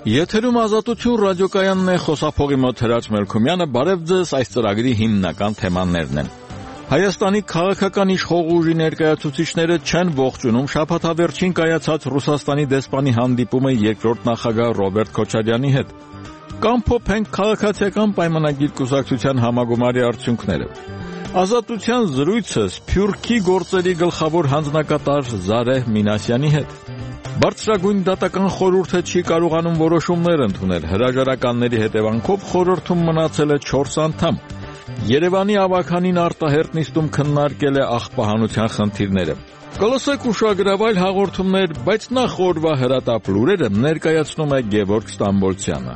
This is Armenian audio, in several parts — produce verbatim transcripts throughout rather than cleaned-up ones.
Եթերում Ազատություն ռադիոկայանն է, խոսափողի մոտ Հրաչ Մելքումյանը, բարև ձեզ, այս ծրագրի հիմնական թեմաներն են։ Հայաստանի քաղաքական իշխող ուժի ներկայացուցիչները չեն ողջունում շաբաթավերջին կայացած Ռուսաստանի դեսպանի հանդիպումը երկրորդ նախագահ Ռոբերտ Քոչարյանի հետ։ Կամ փոփենք քաղաքացիական պայմանագիր կուսակցության համագումարի արդյունքները։ Ազատության զրույցը Սփյուռքի գործերի գլխավոր հանձնակատար Զարեհ Մինասյանի հետ։ Բարձրագույն դատական խորհուրդը չի կարողանում որոշումներ ընդունել, հրաժարականների հետևանքով խորհրդում մնացել է չորս անդամ։ Երևանի ավագանին արտահերտ նիստում քննարկել է աղբահանության խնդիրները։ Կլսեք ուշագրավայր հաղորդումներ, բայց նախ օրվա հրատապ լուրերը ներկայացնում է Գևորգ Ստամբոլցյանը։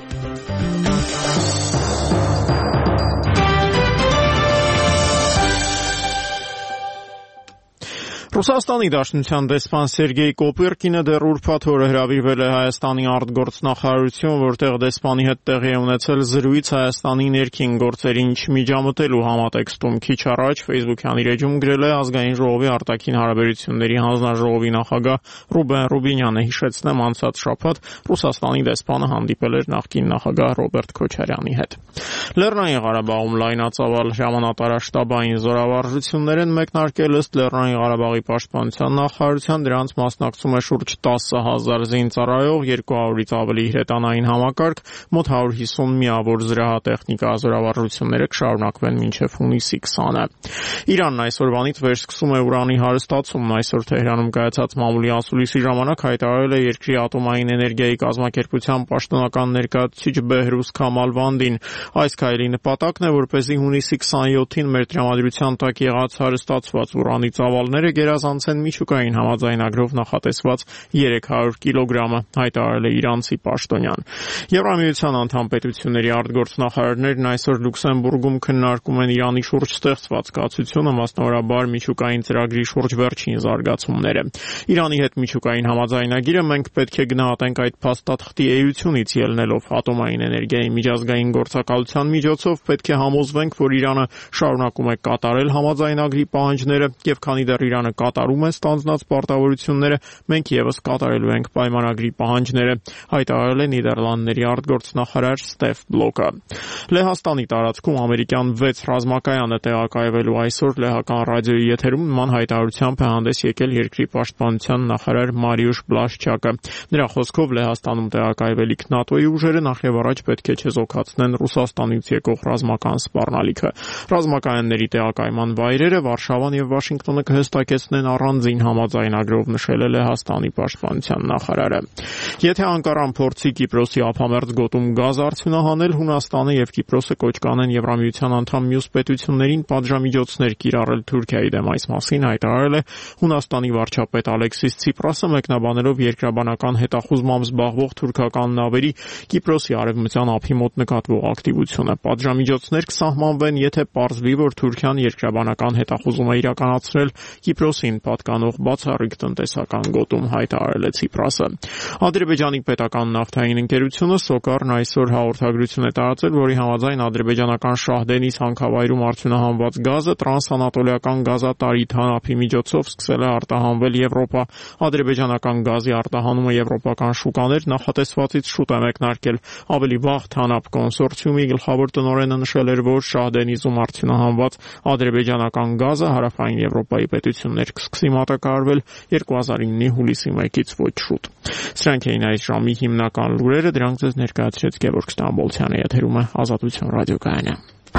Ռուսաստանի Դաշնության դեսպան Սերգեյ Կոպերկինը դեռ ուրբաթ օրը հրավիրվել է Հայաստանի արտգործնախարարություն, որտեղ դեսպանի հետ տեղի է ունեցել զրույց Հայաստանի ներքին գործերին չմիջամտելու համատեքստում։ Քիչ առաջ Facebook-յան իր էջում գրել է Ազգային ժողովի արտաքին հարաբերությունների հանձնաժողովի նախագահ Ռուբեն Ռուբինյանը, հիշեցնեմ, անցած շաբաթ Ռուսաստանի դեսպանը հանդիպել էր նախկին նախագահ Ռոբերտ Քոչարյանի հետ։ Լեռնային Ղարաբաղում լայնածավալ ժամանատարաշտաբային զորավարժություններ են մեկնարկել ըստ Լեռնային Ղարաբաղի Պաշտպանության նախարարության, դրանց մասնակցում է շուրջ տասը հազար զինծառայող, երկու հարյուրից ավելի հրետանային համակարգ, մոտ հարյուր հիսուն միավոր զրահատեխնիկա զորավարժությունները կշարունակվեն մինչև հունիսի քսանը։ Իրանն այսօրվանից վերսկսում է ուրանի հարստացումն։ Այսօր Թեհրանում կայացած մամուլի ասուլիսի ժամանակ հայտարարել է երկրի ատոմային էներգիայի կազմակերպության պաշտոնական ներկայացուցիչ Բեհրուզ Քամալվանդին։ Այս քայլի նպատակն է, որպեսզի հունիսի քսաներկուին մեր տրամադրության տակ եղած հարստացված ուրանի ծավալները գերազանցեն միջուկային համաձայնագրով նախատեսված երեք հարյուր կիլոգրամը, հայտարարել է իրանցի պաշտոնյան։ Եվրամիության անդամ պետությունների արտգործնախարարներն այսօր Լյուքսեմբուրգում քննարկում են Իրանի շուրջ ստեղծված կացությունը, մասնավորաբար միջուկային ծրագրի շուրջ վերջին զարգացումները։ Իրանի հետ միջուկային համաձայնագիրը մենք պետք է գնահատենք այդ փաստաթղթի էությունից ելնելով ատոմային էներգիայի միջազգային գործակալության միջոցով պետք է համոզվենք, որ Իրանը շարունակում է կատարել համաձայնագրի պահանջները, եւ քանի դեռ Իրանը կատարում է ստանձնած պարտավորությունները, մենք եւս կատարելու ենք պայմանագրի պահանջները, հայտարարել է Նիդերլանդների արտգործնախարար Ստեֆ Բլոկը։ Լեհաստանի տարածքում ամերիկյան վեց ռազմակայանը տեղակայվելու այսօր լեհական ռադիոյի եթերում նման հայտարարությամբ է հանդես եկել երկրի պաշտպանության նախարար Մարիուշ Բլաշչակը։ Նրա խոսքով Լեհաստանում տեղակայվելիք ՆԱՏՕ-ի ուժերը նախ եւ առաջ պետք է չեզոքացնեն Ռուսաստանից եկող ռազմական սպառնալիքը։ Ռազմակայանների տեղակայման վայրերը Վարշավան եւ Վաշինգտոնը կհստակեցնեն առանձին համաձայնագրով, նշել է Լեհաստանի պաշտպանության նախարարը։ Եթե Անկարան փորձի Կիպրոսի ափամերձ գոտում գազ արդյունահանել, Հունաստանը եւ Կիպրոսը կոչ կանեն Եվրամիության անդամ մյուս պետություններին պատժամիջոցներ կիրառել Թուրքիայի դեմ։ Այս մասին հայտարարել է Հունաստանի վարչապետ Ալեքսիս Ցիպրասը, մեկնաբանելով երկրաբանական հետախուզմամբ զբաղվող թուրքական նավերի Կիպրոսի արևմտյան ափի մոտ նկատվող ակտիվությունը։ Պատժամիջոցներ կսահմանվեն, եթե պարզվի, որ Թուրքիան երկրաբանական հետախուզում է իրականացրել Կիպրոսին պատկանող բացառիկ տնտեսական գոտում, հայտարարել է Ցիպրասը։ Ադրբեջանի պետական նավթային ընկերությունը Սոկարն այսօր հաղորդագրություն է տարածել, որի համաձայն ադրբեջանական Շահդենիս հանքավայրում արդյունահանված գազը տրանսանատոլիական գազատարի թանապի միջոցով սկսել է արտահանվել Եվրոպա։ Ադրբեջանական գազի արտահանումը եվրոպական շուկաներ նախատեսվածից շուտ է մեկնարկել։ Ավելի վաղ թանապ կոնսորցիումի գլխավոր տնօրենը նշել էր, որ Շահդենիզում արդյունահանված ադրբեջանական գազը հարավային Եվրոպայի պետություններ կսկսի մատակարարվել երկու հազար իննի հուլիսի մեկից ոչ շուտ։ Սրանք էին այս ժամի հիմնական լուրերը, դրանք ձեզ ներկայացրեց Գևորգ Ստամբոլցյանը, եթերում է Ազատություն ռադիոկայանը։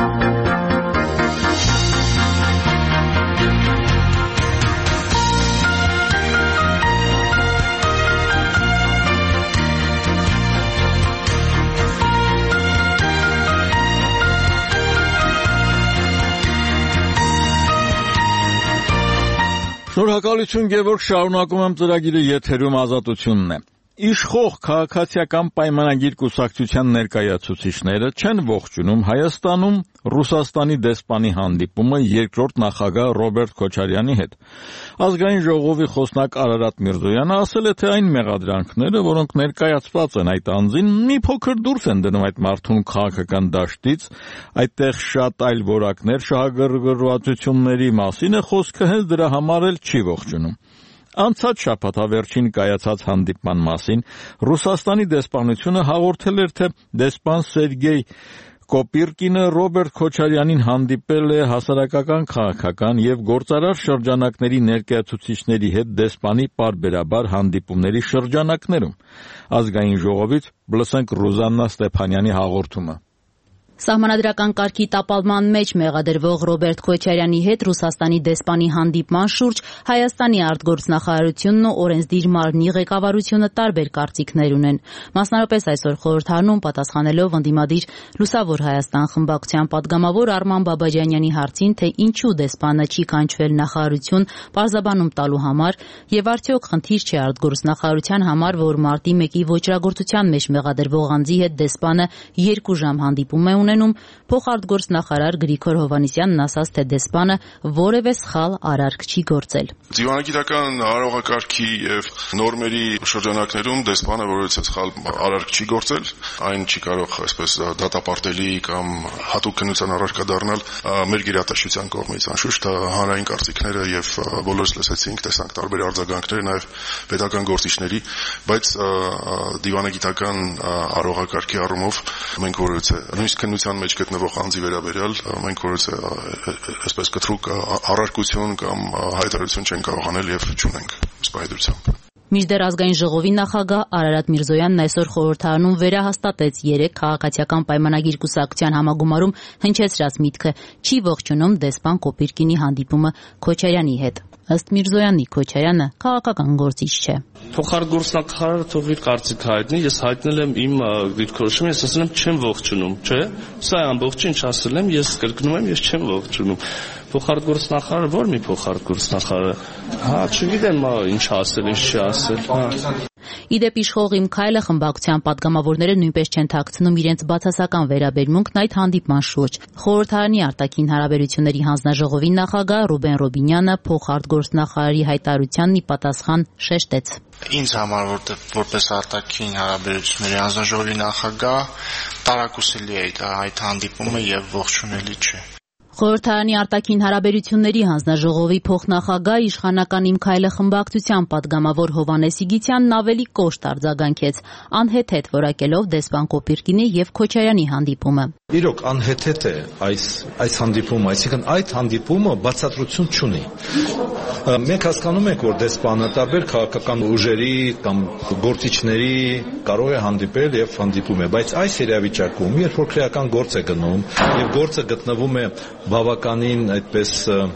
Շնորհակալություն Գևորգ, շարունակում եմ ծրագիրը, եթերում Ազատությունն է։ Իշխող քաղաքացիական պայմանագիր կուսակցության ներկայացուցիչները չեն ողջունում Հայաստանում Ռուսաստանի դեսպանի հանդիպումը երկրորդ նախագահ Ռոբերտ Քոչարյանի հետ։ Ազգային ժողովի խոսնակ Արարատ Միրզոյանը ասել է, թե այն մեղադրանքները, որոնք ներկայացված են այդ անձին, մի փոքր դուրս են դնում այդ մարդուն քաղաքական դաշտից, այդտեղ շատ այլ որակներ շահագրգռվածությունների մասին է խոսքը, հենց դրա համար էլ չի ողջունում։ Անցած շաբաթավերջին կայացած հանդիպման մասին Ռուսաստանի դեսպանությունը հաղորդել էր, թե դեսպան Սերգեյ Կոպիրկինը Ռոբերտ Քոչարյանին հանդիպել է հասարակական, քաղաքական եւ գործարար շրջանակների ներկայացուցիչների հետ դեսպանի պարբերաբար հանդիպումների շրջանակներում։ Ազգային ժողովից լսենք Ռուզաննա Ստեփանյանի հաղորդումը։ Սահմանադրական կարգի տապալման մեջ մեղադրվող Ռոբերտ Քոչարյանի հետ Ռուսաստանի դեսպանի հանդիպման շուրջ Հայաստանի արտգործնախարարությունն ու օրենսդիր մարմնի ղեկավարությունը տարբեր կարծիքներ ունեն։ Մասնարարպես այսօր խորհրդարանում պատասխանելով ընդդիմադիր Լուսավոր Հայաստան խմբակցության պատգամավոր Արման Բաբաջանյանի հարցին, թե ինչու դեսպանը չի կանչվել նախարարություն պարզաբանում տալու համար եւ արդյոք խնդիր չէ արտգործնախարարության համար, որ մարտի մեկի ոճրագործության մեջ մեղադրվող անձի հետ դեսպանը երկու ժամ հանդիպում է ունենում, փոխարտգործնախարար Գրիգոր Հովհաննիսյանն ասաց, թե դեսպանը որևէ սխալ արարք չի գործել։ Դիվանագիտական արարողակարգի եւ նորմերի շրջանակներում դեսպանը որևէ սխալ արարք չի գործել, այն չի կարող այսպես դատապարտելի կամ հատուկ քննության առարկա դառնալ մեր գերատեսչության կողմից։ Անշուշտ հանրային կարծիքները եւ բոլորս լսեցինք, տեսանք տարբեր արձագանքներ նաեւ պետական գործիչների, բայց դիվանագիտական արարողակարգի առումով մենք որևէ նույնիսկ քննության մեջ գտնվող անձի վերաբերյալ մենք որևէ այսպես կտրուկ առարկություն կամ հայտարարություն չենք կարող անել եւ չունենք սպայդրությամբ։ Մինչդեռ ազգային ժողովի նախագահ Արարատ Միրզոյանն այսօր խորհրդարանում վերահաստատեց երեք քաղաքացիական պայմանագիր կուսակցության համագումարում հնչեցրած միտքը՝ չի ողջունում դեսպան Կոպիրկինի հանդիպումը Քոչարյանի հետ։ Ըստ Միրզոյանի, Քոչարյանը քաղաքական գործիչ չէ։ Փոխարտգործնախարարը թող իր կարծիքը հայտնի, ես հայտնել եմ իմ դիրքորոշումը, ես ասել եմ չեմ ողջունում, չէ՞։ Սա ամբողջը ինչ ասել եմ, ես կրկնում եմ, ես չեմ ողջունում։ Փոխարտգործնախարարը ո՞ր մի փոխարտգործնախարարը։ Հա, չգիտեմ ինչ ասել, ինչ չի ասել, հա։ Իդեպ իշխող Իմ Քայլը խմբակցության պատգամավորները նույնպես չեն թաքցնում իրենց բացասական վերաբերմունքն այդ հանդիպման շուրջ։ Խորհրդարանի արտաքին հարաբերությունների հանձնաժողովի նախագահ Ռուբեն Ռոբինյանը փոխարտգործնախարարի հայտարարությանն ի պատասխան շեշտեց։ Ինձ համար որպես արտաքին հարաբերությունների հանձնաժողովի նախագահ տարակուսելի է այդ հանդիպումը եւ ողջունելի չէ։ Խորհրդարանի արտաքին հարաբերությունների հանձնաժողովի փոխնախագահ իշխանական Իմ Քայլը խմբակցության պատգամավոր Հովհաննես Իգիթյանն ավելի կոշտ արձագանքեց, անհեթեթ որակելով դեսպան Կոպիրկինի եւ Քոչարյանի հանդիպումը։ Իրոք անհեթեթ է այս այս հանդիպումը, այսինքն այդ հանդիպումը բացատրություն չունի։ Մենք հասկանում ենք, որ դեսպանը տարբեր քաղաքական ուժերի կամ գործիչների կարող է հանդիպել եւ հանդիպում է, բայց այս իրավիճակում, երբ որ քրեական գործ է գնում եւ գործը գտնվում է բավականին այդպես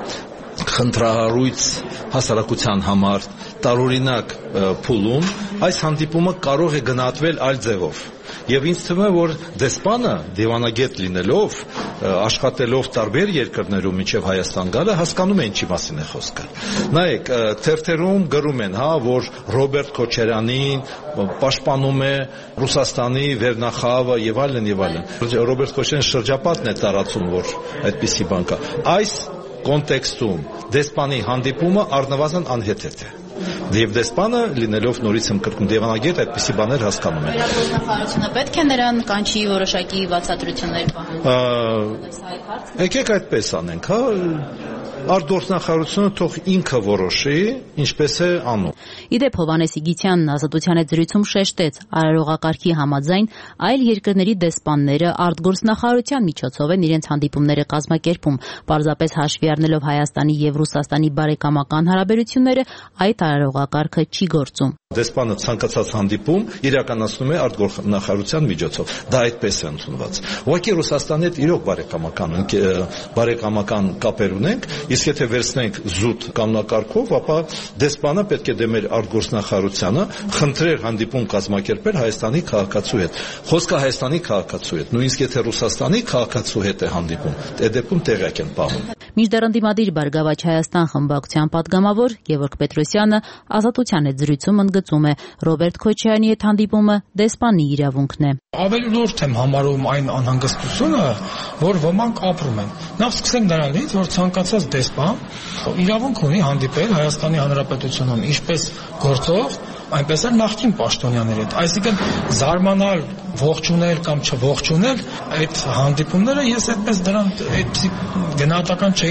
խնդրահարույց հասարակության համար տարօրինակ փուլում, այս հանդիպումը կարող է գնահատվել այլ ձևով։ Եվ ինձ թվում է, որ դեսպանը դիվանագետ լինելով, աշխատելով տարբեր երկրներում մինչև Հայաստան գալը, հասկանում է ինչի մասին է խոսքը։ Նայեք, թերթերում գրում են, հա, որ Ռոբերտ Քոչարյանին պաշտպանում է Ռուսաստանի վերնախավը եւ այլն եւ այլն։ Ռոբերտ Քոչարյանի շրջապատն է տարածում, որ այդպիսի բան կա։ Այս կոնտեքստում դեսպանի հանդիպումը առնվազն անհեթեթ է։ Եվ դեսպանը լինելով նորից եմ կրկնում դիվանագետ այդպիսի բաներ հասկանում է։ Նախարարությունը պետք է նրան կանչի որոշակի բացատրություններ պահանջի։ Եկեք այդպես անենք, հա, արտգործնախարարությունը թող ինքը որոշի, ինչպես է անում։ Իդեպ Հովհաննես Իգիթյանն Ազատության հետ զրույցում շեշտեց, արարողակարգի համաձայն այլ երկրների դեսպանները արտգործնախարարության միջոցով են իրենց հանդիպումները կազմակերպում, պարզապես հաշվի առնելով Հայաստանի եւ Ռուսաստանի բարեկամական հարաբերությունները, այդ արարողակարգը չի գործում։ Դեսպանը ցանկացած հանդիպում իրականացնում է արտգործնախարարության միջոցով։ Դա այդպես է ընդունված։ Ուղղակի Ռուսաստանի հետ իրոք բարեկամական բարեկամական կապեր ունենք, իսկ եթե վերցնենք զուտ կանոնակարգով, ապա դեսպանը պետք է դեմեր արտգործնախարարությանը խնդրեր հանդիպում կազմակերպել Հայաստանի քաղաքացու հետ։ Խոսքը Հայաստանի քաղաքացու հետ, նույնիսկ եթե Ռուսաստանի քաղաքացու հետ է հանդիպում, այդ դեպքում տեղյակ են պահում։ Մինչդեռ ընդդիմադիր Բարգավաճ Հայաստան խմբակցության պատգամավոր Գևորգ Պետրոսյանը Ազատության հետ զրույցում ընդգծում է, Ռոբերտ Քոչարյանի հետ հանդիպումը դեսպանի իրավունքն է։ Ավելի լուրջ եմ համարում այն անհանգստությունը, որ ոմանք ապրում են։ Նախ սկսենք նրանից, որ ցանկացած դեսպան իրավունք ունի հանդիպել Հայաստանի Հանրապետությունում ինչպես գործող, այնպես էլ նախկին պաշտոնյաների հետ։ Այսինքն զարմանալ, ողջունել կամ չողջունել այդ հանդիպումները ես այդպես դրան այդպեսի գնահատական չէի տա, որ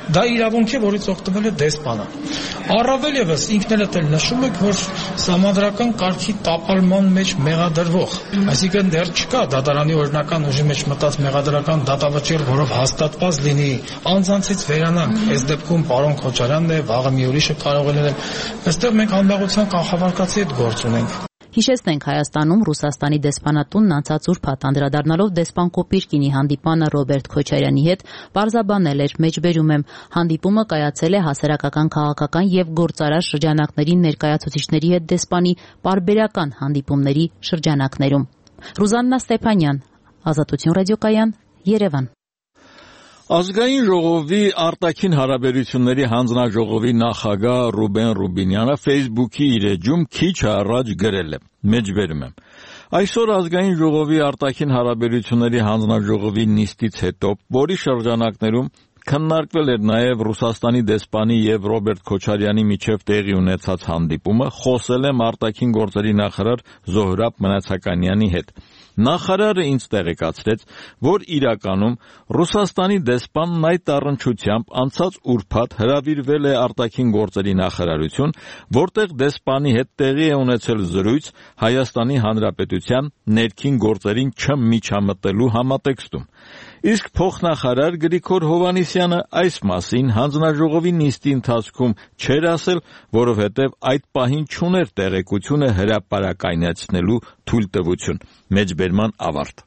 դա իրավունք է, որից օգտվել է դեսպանը։ Առավել ևս ինքն էլ նշում եք, որ սահմանադրական կարգի տապալման մեջ մեղադրվող, այսինքն դեռ չկա դատարանի օրինական ուժի մեջ մտած մեղադրական դատավճիռ, որով հաստատված լինի անձանցից վերանանք, այս դեպքում պարոն Քոչարյանն է, վաղը մի ուրիշը կարող է լինել։ Այստեղ մենք անմեղության կանխավարկածի հետ գործ ունենք։ Հիշեցնենք, Հայաստանում Ռուսաստանի դեսպանատունն անցած ուրբաթ անդրադառնալով դեսպան Կոպիրկինի հանդիպանը Ռոբերտ Քոչարյանի հետ պարզաբանել էր, մեջբերում եմ, հանդիպումը կայացել է հասարակական, քաղաքական եւ գործարար շրջանակների ներկայացուցիչների հետ դեսպանի պարբերական հանդիպումների շրջանակներում։ Ռուզաննա Ստեփանյան, Ազատություն ռադիոկայան, Երևան։ Ազգային ժողովի արտաքին հարաբերությունների հանձնաժողովի նախագահ Ռուբեն Ռուբինյանը Facebook-ի իր էջում քիչ առաջ գրել է. Մեջբերում եմ. Այսօր ազգային ժողովի արտաքին հարաբերությունների հանձնաժողովի նիստից հետո, որի շրջանակներում քննարկվել էր նաև Ռուսաստանի դեսպանի եւ Ռոբերտ Քոչարյանի միջև տեղի ունեցած հանդիպումը, խոսել եմ արտաքին գործերի նախարար Զոհրաբ Մնացականյանի հետ։ Նախարարը ինձ տեղեկացրեց, որ իրականում Ռուսաստանի դեսպանն այդ առնչությամբ անցած ուրբաթ հրավիրվել է արտաքին գործերի նախարարություն, որտեղ դեսպանի հետ տեղի է ունեցել զրույց Հայաստանի Հանրապետության ներքին գործերին չմիջամտելու համատեքստում։ Իսկ փոխնախարար Գրիգոր Հովհաննիսյանը այս մասին հանձնաժողովի նիստի ընթացքում չէր ասել, որովհետև այդ պահին չուներ տեղեկությունը հրապարակայնացնելու թույլտվություն։ Մեջբերման ավարտ։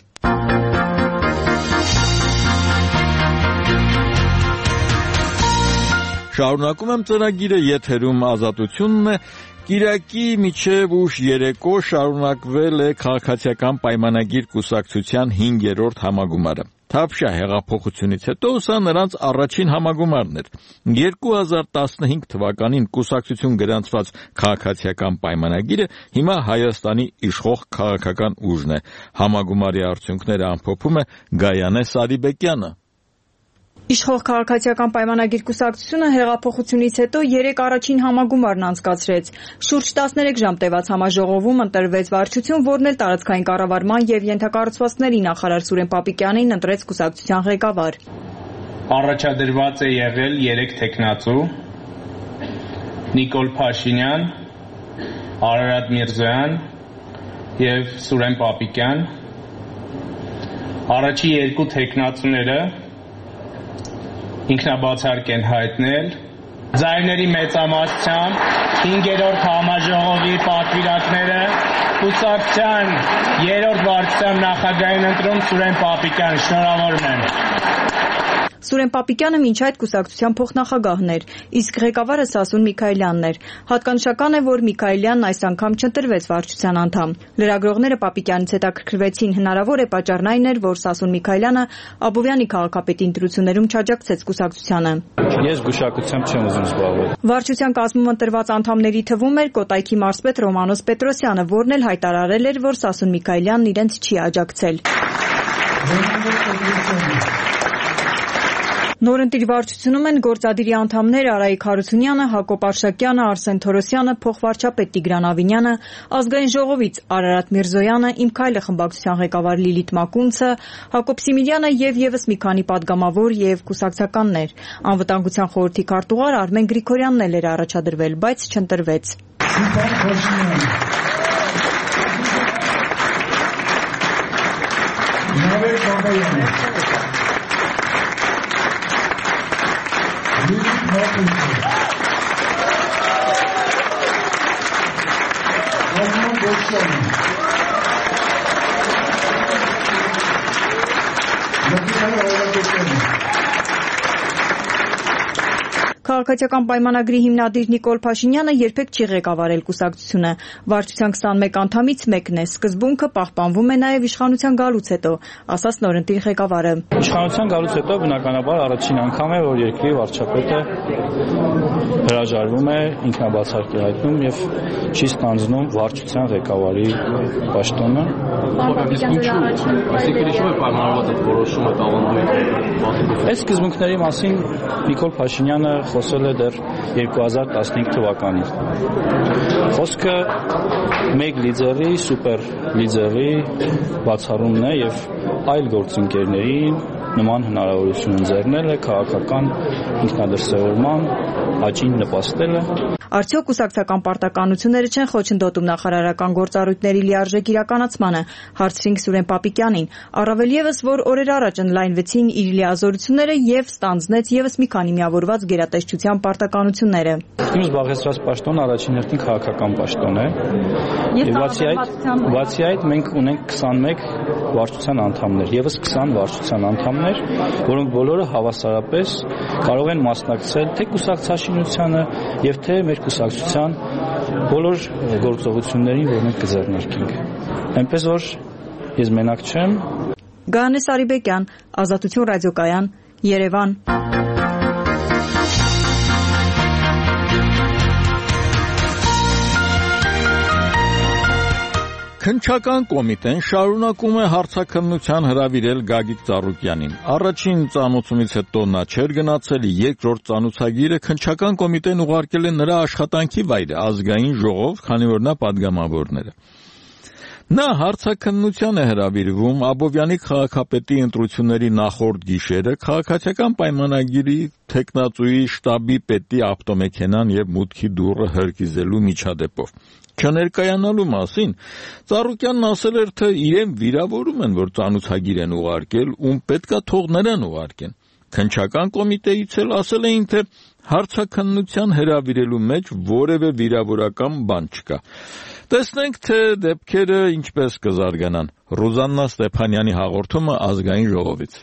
Շարունակում եմ ծրագիրը, եթերում Ազատությունն է։ Կիրակի մինչև ուշ երեկո շարունակվել է քաղաքացիական պայմանագիր կուսակցության հինգերորդ համագումարը։ Թավշյա հեղափոխությունից հետո սա նրանց առաջին համագումարն էր։ երկու հազար տասնհինգ թվականին կուսակցություն գրանցված քաղաքացիական պայմանագիրը հիմա Հայաստանի իշխող քաղաքական ուժն է։ Համագումարի արդյունքները ամփոփում է Գայանե Սարիբեկյանը։ Իշխող քաղաքացիական պայմանագիր կուսակցությունը հեղափոխությունից հետո երեք առաջին համագումարն անցկացրեց։ Շուրջ տասներեք ժամ տևած համաժողովում ընտրվեց վարչություն, որն էլ տարածքային կառավարման եւ ենթակառուցվածքների նախարար Սուրեն Պապիկյանին ընտրեց կուսակցության ղեկավար։ Առաջադրված է եղել երեք տեխնացու՝ Նիկոլ Փաշինյան, Արարատ Միրզոյան եւ Սուրեն Պապիկյան։ Առաջի երկու տեխնացուները ինքնաբացարկ են հայտնել ձայների մեծամասնությամբ հինգերորդ համաժողովի պատվիրակները կուսակցության երրորդ վարչության նախագահին ընտրում Սուրեն Պապիկյան։ Շնորհավորում եմ։ Սուրեն Պապիկյանը մինչ այդ կուսակցության փոխնախագահն էր, իսկ ղեկավարը Սասուն Միքայելյանն էր։ Հատկանշական է, որ Միքայելյանն այս անգամ չընտրվեց վարչության անդամ։ Լրագրողները Պապիկյանից հետաքրքրվեցին, հնարավոր է պատճառն այն էր, որ Սասուն Միքայելյանը Աբովյանի քաղաքապետի ընտրություններում չաջակցեց կուսակցությանը։ Ես գուշակությամբ չեմ ուզում զբաղվել։ Վարչության կազմում ընտրված անդամների թվում էր Կոտայքի մարզպետ Ռոմանոս Պետրոսյանը, որն էլ հայտարարել էր, որ Սասուն Միքայելյանն իրենց չի աջակցել։ Նորընտիր վարչությունում են գործադիրի անդամներ Արայիկ Հարությունյանը, Հակոբ Արշակյանը, Արսեն Թորոսյանը, փոխվարչապետ Տիգրան Ավինյանը, ազգային ժողովից Արարատ Միրզոյանը, Իմ քայլը խմբակցության ղեկավար Լիլիթ Մակունցը, Հակոբ Սիմիրյանը եւ եւս մի քանի падգամավոր եւ կուսակցականներ։ Անվտանգության խորհրդի քարտուղար Արմեն Գրիգորյանն էլ էր առաջադրվել, բայց չընտրվեց։ Քաղաքացիական պայմանագրի հիմնադիր Նիկոլ Փաշինյանը երբեք չի ղեկավարել կուսակցությունը։ Վարչության քսանմեկ անդամից մեկն է։ Սկզբունքը պահպանվում է նաև իշխանության գալուց հետո, ասաց նորընտիր ղեկավարը։ Իշխանության գալուց հետո բնականաբար առաջին անգամ է, որ երկրի վարչապետը հրաժարվում է ինքնաբացարկի հայտնում եւ չի ստանձնում վարչության ղեկավարի պաշտոնը։ Այսինքն ինչու է պայմանավորված այդ որոշումը տաղանդույթ։ Այս սկզբունքների մասին Նիկոլ Փաշինյանը խոսել է դեռ երկու հազար տասնհինգ թվականին։ Խոսքը մեկ լիդերի, սուպեր լիդերի բացառումն է եւ այլ գործընկերներին նման հնարավորություն ընձեռնելը քաղաքական ինքնադրսևորման աճին նպաստելը։ Արդյոք կուսակցական պարտականությունները չեն խոչընդոտում նախարարական գործառույթների լիարժեք իրականացմանը, հարցրինք Սուրեն Պապիկյանին, առավել ևս, որ օրեր առաջ ընդլայնվեցին իր լիազորությունները եւ ստանձնեց ևս մի քանի միավորված գերատեսչության պարտականությունները։ Իմ զբաղեցրած պաշտոնը առաջին հերթին քաղաքական պաշտոն է։ Եվ բացի այդ, բացի այդ մենք ունենք քսանմեկ վարչության անդամներ, ևս քսան վարչության անդամներ, որոնք բոլորը հավասարապես կարող են մասնակցել թե կուսակցաշինությանը եւ թե մեր կուսակցության բոլոր գործողություններին, որ մենք կձեռնարկենք։ Այնպես որ ես մենակ չեմ։ Գայանե Սարիբեկյան, Ազատություն ռադիոկայան, Երևան։ Քննչական կոմիտեն շարունակում է հարցաքննության հրավիրել Գագիկ Ծառուկյանին։ Առաջին ծանոթությունից հետո նա չէր գնացել, երկրորդ ծանոթագիրը քննչական կոմիտեն ուղարկել է նրա աշխատանքի վայրը, ազգային ժողով, քանի որ նա падգամավորներ է։ Նա հարցաքննության է հրավիրվում Աբովյանի քաղաքապետի ընտրությունների նախորդ գիշերը քաղաքացիական պայմանագիրի թեկնածուի շտաբի պետի ավտոմեքենան եւ մուտքի դուռը հրկիզելու միջադեպով։ Չներկայանալու մասին Ծառուկյանն ասել էր, թե իրեն վիրավորում են, որ ծանոթագիր են ուղարկել, ում պետքա թող նրան ուղարկեն։ Քննչական կոմիտեից էլ ասել էին, թե հարցաքննության հրավիրելու մեջ որևէ վիրավորական բան չկա։ Տեսնենք, թե դեպքերը ինչպես կզարգանան։ Ռուզաննա Ստեփանյանի հաղորդումը ազգային ժողովից։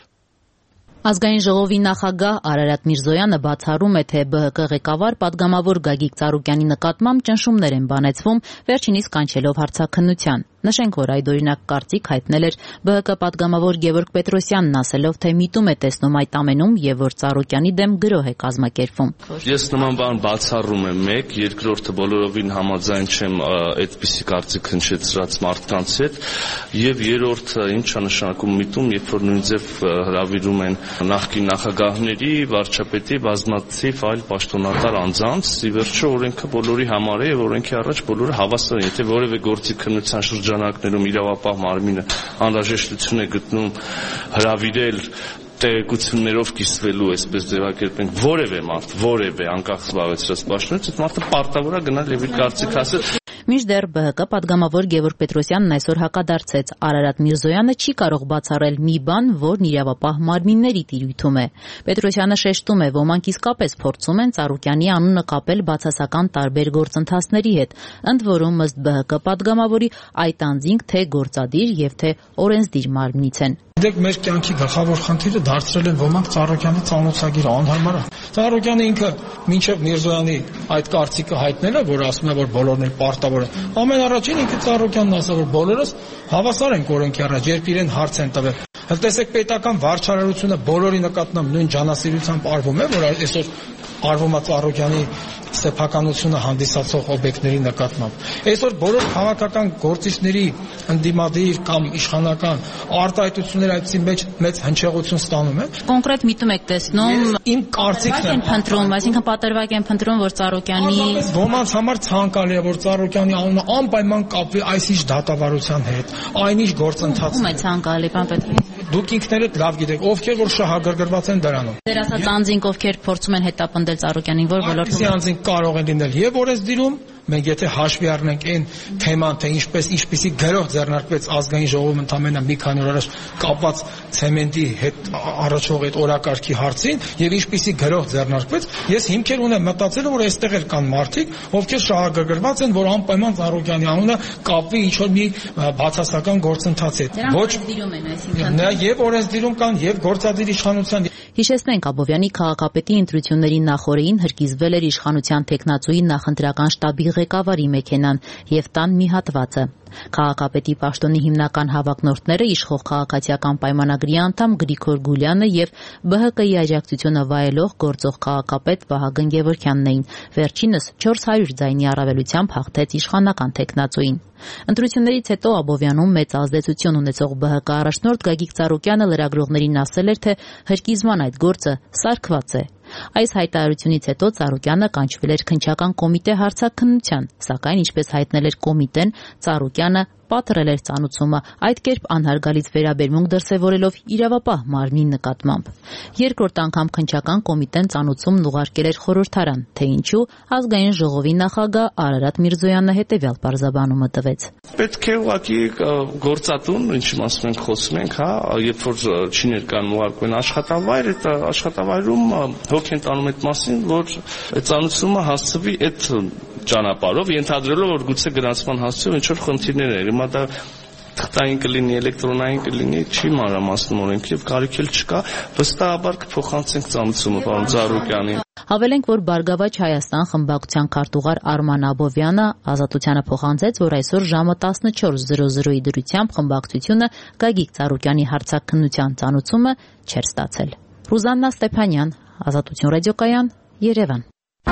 Ազգային ժողովի նախագահ Արարատ Միրզոյանը բացառում է, թե ԲՀԿ ղեկավար падգամավոր Գագիկ Ծառուկյանի նկատմամբ ճնշումներ են բանեցվում, վերջինիս կանչելով հարցաքննության։ Նշենք, որ այդօրինակ կարծիք հայտնել էր ԲՀԿ падգամավոր Գևորգ Պետրոսյանն, ասելով, թե միտում է տեսնում այդ ամենում եւ որ Ծառուկյանի դեմ գրոհ է կազմակերպվում։ Ես նման բան բացառում եմ մեկ, երկրորդը բոլորովին համաձայն չեմ այդպիսի կարծիք հնչեցրած մարդկանց հետ, եւ երրորդը ինչ է նշանակում միտում, երբ որ նույն ձև հրավիրում են նախկին նախագահների, վարչապետի, բազմաթիվ այլ պաշտոնատար անձանց, ի վերջո օրենքը բոլորի համար է եւ օրենքի առաջ բոլորը հավասար են, եթե որևէ գործի քննության շրջանակներում իրավապահ մարմինը անհրաժեշտություն է գտնում հրավիրել տեղեկություններով կիսվելու, այսպես ձևակերպենք, որևէ մարդ, որևէ անկախ զբաղեցրած պաշտոնից, այդ մարդը պարտավոր է գնալ եւ իր կարծիքը ասել։ Մինչդեռ ԲՀԿ падգամավոր Գևորգ Պետրոսյանն այսօր հակադարձեց։ Արարատ Միրզոյանը չի կարող բացառել մի բան, որն իրավապահ մարմինների տիրույթում է։ Պետրոսյանը շեշտում է, ոմանք իսկապես փորձում են Ծառուկյանի անունը կապել բացասական տարբեր գործընթացների հետ, ընդ որում ըստ ԲՀԿ падգամավորի այդ անձինք թե գործադիր եւ թե օրենսդիր մարմնից են։ Դեք մեր կյանքի գլխավոր խնդիրը դարձրել են ոմանք Ծառուկյանի ծանոթագիրը անհարմար է։ Ծառուկյանը ինքը մինչև Միրզոյանի այդ կարծիքը հայտնելը, որ ասում է, որ բոլորն էլ պարտավոր են։ Ամեն առաջին ինքը Ծառուկյանն ասա, որ բոլորս հավասար ենք օրենքի առաջ, երբ իրեն հարց են տվել։ Հəl տեսեք պետական վարչարարությունը բոլորի նկատմամբ նույն ջանասիրությամբ արվում է, որ այսօր արվում է Ծառուկյանի սեփականությունը հանդիսացող օբյեկտների նկատմամբ։ Այսօր բոլոր քաղաքական գործիչների ընդդիմադիր կամ իշխանական արտահայտությունները այդպիսի մեջ մեծ հնչեղություն ստանում են։ Կոնկրետ միտում եք տեսնում իմ կարծիքն է փնտրում, այսինքն պատրվակ են փնտրում, որ Ծառուկյանի ոմանց համար ցանկալի է, որ Ծառուկյանի անունը անպայման կապվի այսինչ դատավարության հետ, այնինչ գործընթացի։ Ում է ցանկալի, պարոն Պետրոսյան։ Դուք ինքներդ լավ գիտեք, ովքեր որ շահագրգռված են դրանում։ Դեր ասած անձինք, ովքեր փորձում են հետապնդել Ծառուկյանին, որ ոլորտում անձինք կարող են լինել եւ օրենսդիրում, մենք եթե հաշվի առնենք այն թեման, թե ինչպես ինչպիսի գրող ձեռնարկվեց ազգային ժողովում ընդամենը մի քանի օր առաջ կապված ցեմենտի հետ առաջող այդ օրակարգի հարցին եւ ինչպիսի գրող ձեռնարկվեց, ես հիմքեր ունեմ մտածել, որ այստեղ էլ կան մարդիկ, ովքեր շահագրգռված են, որ անպայման Ծառուկյանի անունը կապվի ինչ որ մի բացասական գործընթացի հետ։ Ոչ դիրում են, այսինքն եւ օրենսդիրում կան եւ գործադիր իշխանության։ Հիշեցնենք, Աբովյանի քաղաքապետի ընտրությունների նախորդին հրկիզվել էր իշխանության տեխնացուի նախընտրական շտաբի ղեկավարի մեքենան եւ տան մի հատվածը։ Քաղաքապետի պաշտոնի հիմնական հավակնորդները իշխող քաղաքացիական պայմանագրի անդամ Գրիգոր Գուլյանը եւ ԲՀԿ-ի աջակցությունը վայելող գործող քաղաքապետ Վահագն Գևորգյանն էին։ Վերջինս չորս հարյուր ձայնի առավելությամբ հաղթեց իշխանական տեխնացուին։ Ընտրություններից հետո Աբովյանում մեծ ազդեցություն ունեցող ԲՀԿ առաջնորդ Գագիկ Ծառուկյանը լրագրողներին ասել էր, թե հրկիզման այդ գործը սարքված է։ Այս հայտարարությունից հետո Ծառուկյանը կանչվել էր քննչական կոմիտե հարցաքննության, սակայն ինչպես հայտնել էր կոմիտեն, Ծառուկյանը պատռել էր ծանուցումը, այդ կերպ անհարգալից վերաբերմունք դրսևորելով իրավապահ մարմնի նկատմամբ։ Երկրորդ անգամ քննչական կոմիտեն ծանուցումն ուղարկել էր խորհրդարան, թե ինչու Ազգային ժողովի նախագահ Արարատ Միրզոյանը հետևյալ պարզաբանումը տվեց։ Պետք է ուղղակի գործատուն, ինչի մասին մենք խոսում ենք, հա, երբ որ չի ներկայանում ուղարկում աշխատավայր, այդ աշխատավայրում հոգ են տանում այդ մասին, որ այդ ծանուցումը հասցվի այդ ճանապարհով, ենթադրելով որ գուցե գրանցման հասցվի ինչ որ խնդիրներ էր։ Հիմա դա թղթային կլինի, էլեկտրոնային կլինի, չի մանրամասնում օրենք եւ կարիք էլ չկա, վստահաբար կփոխանցենք ծանուցումը պարոն Ծառուկյանին։ Հավելենք, որ Բարգավաճ Հայաստան խմբակցության քարտուղար Արման Աբովյանը Ազատությանը փոխանցեց, որ այսօր ժամը տասնչորս զրո զրոյի դրությամբ խմբակցությունը Գագիկ Ծառուկյանի հարցաքննության ծանուցումը չէր ստացել։ Ռուզաննա Ստեփանյան, Ազատություն ռադիոկայան, Երևան։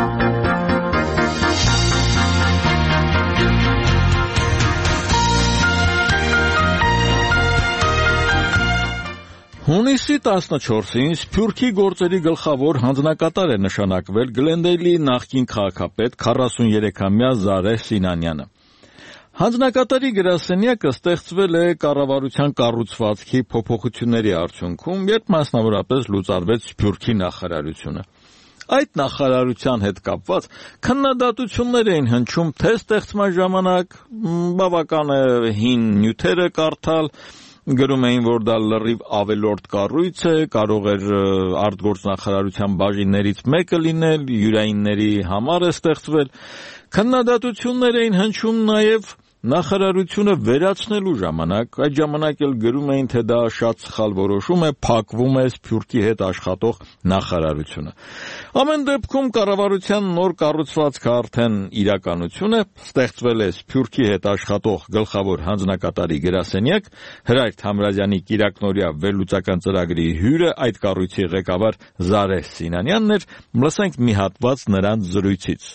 Հունիսի տասնչորսին Սփյուռքի գործերի գլխավոր հանձնակատար է նշանակվել Գլենդեյլի նախկին քաղաքապետ քառասուներեքամյա Զարեհ Սինանյանը։ Հանձնակատարի գրասենյակը ստեղծվել է կառավարության կառուցվածքի փոփոխությունների արդյունքում, երբ մասնավորապես լուծարվեց Սփյուռքի նախարարությունը։ Այդ նախարարության հետ կապված քննադատություններ էին հնչում թե ստեղծման ժամանակ բավական է հին նյութերը կարդալ, գրում էին, որ դա լրիվ ավելորդ կառույց է, կարող էր արտգործնախարարության բաժիններից մեկը լինել, յուրայինների համար է ստեղծվել։ Քննադատություններ էին հնչում նաև նախարարությունը վերացնելու ժամանակ, այդ ժամանակ էլ գրում էին, թե դա շատ սխալ որոշում է, փակվում է Սփյուռքի հետ աշխատող նախարարությունը։ Ամեն դեպքում կառավարության նոր կառուցվածքը արդեն իրականություն է, ստեղծվել է Սփյուռքի հետ աշխատող գլխավոր հանձնակատարի գրասենյակ, Հրայր Թամրազյանի կիրակնօրյա վերլուծական ծրագրի հյուրը այդ կառույցի ղեկավար Զարեհ Սինանյանն էր, լսենք մի հատված նրանց զրույցից։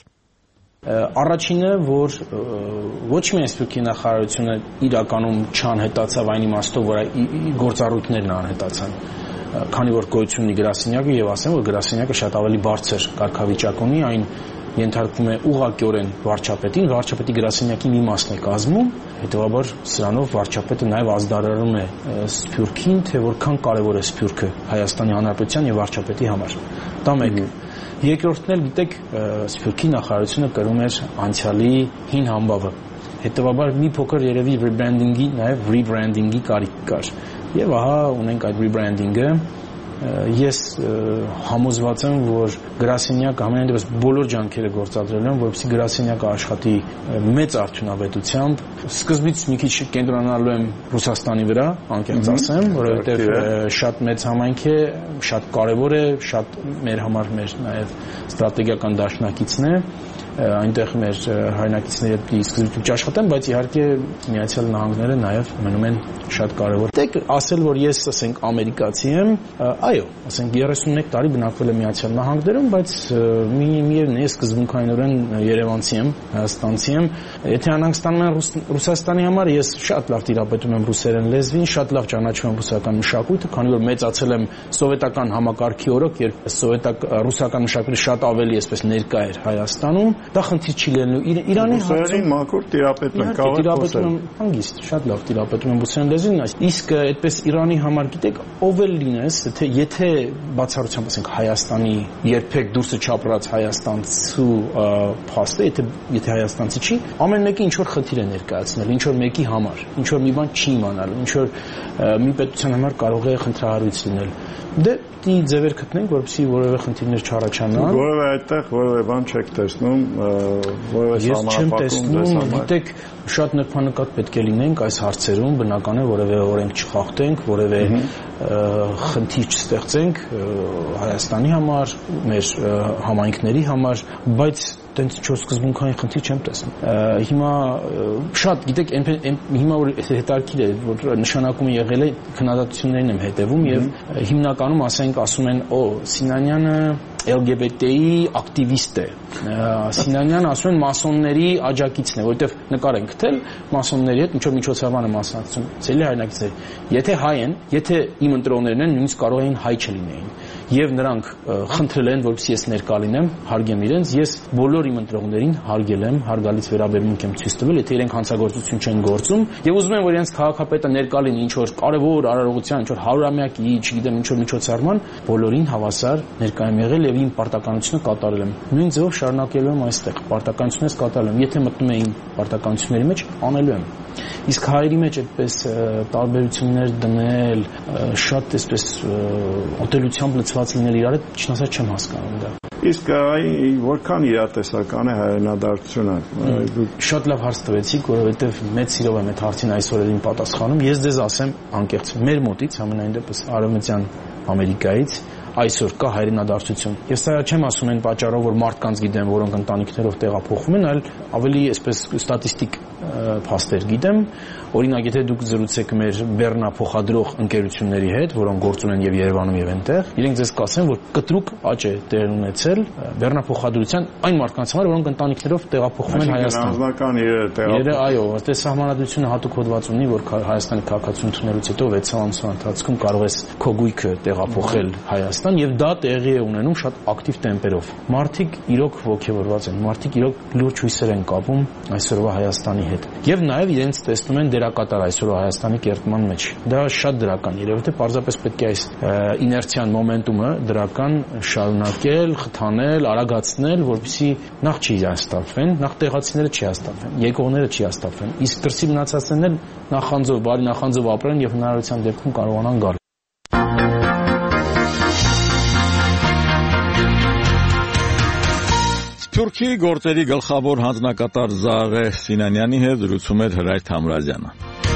Առաջինը, որ ոչ միայն Սփյուռքի նախարարությունը իրականում չանհետացավ այն իմաստով, որ գործառույթներն անհետացան, քանի որ գոյություն ունի գրասենյակը եւ ասեմ, որ գրասենյակը շատ ավելի բարձր կարգավիճակ ունի, այն ենթարկվում է ուղղակիորեն վարչապետին, վարչապետի գրասենյակի մի մասն է կազմում, հետեւաբար սրանով վարչապետը նաև ազդարարում է Սփյուռքին, թե որքան կարևոր է Սփյուռքը Հայաստանի Հանրապետության եւ վարչապետի համար։ Դա մեկ։ Երկրորդն էլ գիտեք, Սփյուռքի նախարարությունը կրում էր անցյալի հին համբավը։ Հետևաբար մի փոքր երևի rebranding-ի, նաև rebranding-ի կարիք կար։ Եվ ահա ունենք այդ rebranding-ը։ Ես համոզված եմ, որ գրասենյակը ամենայն դեպս բոլոր ջանքերը գործադրել են, որպեսզի գրասենյակը աշխատի մեծ արդյունավետությամբ։ Սկզբից մի քիչ կենտրոնանալու եմ Ռուսաստանի վրա, անկեղծ ասեմ, որովհետև շատ մեծ համայնք է, շատ կարևոր է, շատ մեր համար մեր նաև ստրատեգիական դաշնակիցն է, այնտեղ մեր հայրենակիցների հետ պիտի սկզբից աշխատեն, բայց իհարկե Միացյալ Նահանգները նաև մնում են շատ կարևոր։ Դեք ասել, որ ես ասենք ամերիկացի եմ, այո, ասենք երեսունմեկ տարի բնակվել եմ Միացյալ Նահանգներում, բայց մի միևնույն է, սկզբունքայինորեն երևանցի եմ, հայաստանցի եմ։ Եթե անհանգ ստանում են Ռուսաստանի համար, ես շատ լավ տիրապետում եմ ռուսերեն լեզվին, շատ լավ ճանաչում եմ ռուսական մշակույթը, քանի որ մեծացել եմ սովետական համակարգի օրոք, երբ սովետակ ռուսական մշակույթը շատ ավելի այսպես ներկա էր Հայաստանում, դա խնդիր չի լինելու։ Իրանի ռուսերեն մաքուր տիրապետում են, կարող եմ հանգիստ, շատ լավ տիրապետում եմ ռուսերեն լեզվին, իսկ այդպես Իրանի համար գիտեք, ով էլ լինես, թե եթե բացառությամբ ասենք Հայաստանի երբեք դուրսը չապրած հայաստանցու փաստը, եթե եթե հայաստանցի չի, ամեն մեկը ինչ որ խնդիր է ներկայացնել, ինչ որ մեկի համար, ինչ որ մի բան չի իմանալու, ինչ որ մի պետության համար կարող է խնդրահարույց լինել։ Դե դի ձևեր գտնենք, որպեսզի որևէ խնդիրներ չառաջանան։ Որևէ այդտեղ որևէ բան չեք տեսնում, որևէ սահմանափակում, գիտեք, շատ նրբանկատ պետք է լինենք այս հարցերում, բնական է որևէ օրենք չխախտենք, որևէ խնդիր չստեղծենք Հայաստանի համար, մեր համայնքների համար, բայց տենց ինչ-որ սկզբունքային խնդիր չեմ տեսնում։ Հիմա շատ, գիտեք, հիմա որ հետաքրքիր է, որ նշանակումը եղել է, քննադատություններին եմ հետևում եւ հիմնականում ասենք ասում են, օ, Սինանյանը L G B T-ի ակտիվիստ է։ Սինանյանը ասում են մասոնների աջակիցն է, որովհետեւ նկար են գտել մասոնների հետ ինչ-որ միջոցառման է մասնակցում։ Ցելի հայրենակիցներ։ Եթե հայ են, եթե իմ ընտրողներն են, նույնիսկ կարող էին հայ չլինեին։ եւ նրանք խնդրել են, որպեսզի ես ներկա լինեմ, հարգեմ իրենց, ես բոլոր իմ ընտրողներին հարգել եմ, հարգալից վերաբերմունք եմ ցույց տվել, եթե իրենք հանցագործություն չեն գործում, եւ ուզում են, որ իրենց քաղաքապետը ներկա լինի ինչ որ կարևոր արարողության, ինչ որ հարյուրամյակի, չգիտեմ, ինչ որ միջոցառման, բոլորին հավասար ներկա եմ եղել եւ իմ պարտականությունը կատարել եմ։ Նույն ձևով շարունակելու եմ այստեղ, պարտականությունս կատարել եմ։ Եթե մտնում եմ իմ պարտականությունների մեջ, անելու եմ։ Իսկ հայերի մեջ այդպես տարբերություններ դնել, շատ այսպես օտելությամբ լցված լինել իրար հետ, չնասած չեմ հասկանում դա։ Իսկ այն որքան իրատեսական է հայրենադարձությունը։ Շատ լավ հարց տվեցիք, որովհետև մեծ սիրով եմ այդ հարցին այսօր էլ պատասխանում։ Ես ձեզ ասեմ անկեղծ, մեր մոտից ամենայն դեպս Արևմտյան Ամերիկայից այսօր կա հայրենադարձություն։ Ես սա չեմ ասում այն պատճառով, որ մարդկանց գիտեմ, որոնք ընտանիքներով տեղափոխվում են, այլ ավելի այսպես ստատիստիկ փաստեր գիտեմ։ Օրինակ, եթե դուք զրուցեք մեր բեռնափոխադրող ընկերությունների հետ, որոնք գործում են եւ Երևանում եւ այնտեղ, իրենք ձեզ կասեն, որ կտրուկ աճ է տեղ ունեցել բեռնափոխադրության այն մարդկանց համար, որոնք ընտանիքներով տեղափոխվում են Հայաստան։ Անձնական իրերը տեղափոխվում։ Այո, ըստ սահմանադրությունը հատուկ հոդված ունի, որ Հայաստանի քաղաքացիություն ընդունելուց հետո վեց ամսվա ընթացքում կարող ես քո գույքը տեղափոխել Հայաստան եւ դա տեղի է ունենում շատ ակտիվ տեմպերով։ Մարդիկ իրոք ողջավորված են, մարդիկ իրոք լուրջ հույսեր են կապում այսօրվա Հայաստանի հետ։ Եվ նաեւ իրենց տեսնում են դերակատար այսօրվա Հայաստանի կերտման մեջ։ Դա շատ դրական, երևի թե պարզապես պետք է այս իներցիան մոմենտումը դրական շարունակել, խթանել, արագացնել, որպեսզի նախ չի հաստատվեն, նախ տեղացիները չի հաստատվեն, եկողները չի հաստատվեն։ Իսկ դրսի մնացածներն էլ նախանձով, բարի նախանձով ապրեն եւ հնարավորության դեպքում կարողանան գալ։ Թուրքիի գործերի գլխավոր հանձնակատար Զաղե Սինանյանի հետ զրուցում էր Հրայր Թամրազյանը։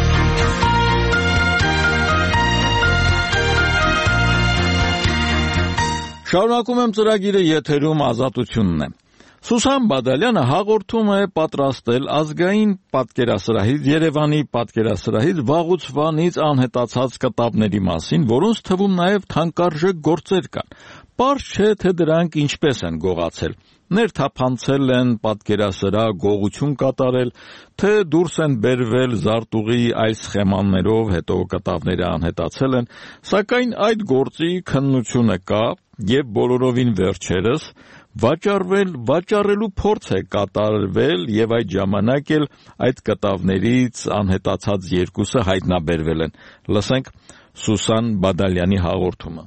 Շարունակում եմ ծրագիրը, եթերում Ազատությունն է։ Սուսան Բադալյանը հաղորդում է պատրաստել ազգային պատկերասրահից, Երևանի պատկերասրահից վաղուց անհետացած կտավների մասին, որոնց թվում նաև թանկարժեք գործեր կան։ Պարզ չէ, թե դրանք ինչպես են գողացել։ Ներթափանցել են պատկերասրահ, գողություն կատարել, թե դուրս են բերվել զարտուղի այլ սխեմաններով, հետո կտավները անհետացել են, սակայն այդ գործի քննությունը կա եւ բոլորովին վերջերս վաճառվել, վաճառելու փորձ է կատարվել եւ այդ ժամանակ էլ այդ կտավներից անհետացած երկուսը հայտնաբերվել են։ Լսենք Սուսան Բադալյանի հաղորդումը։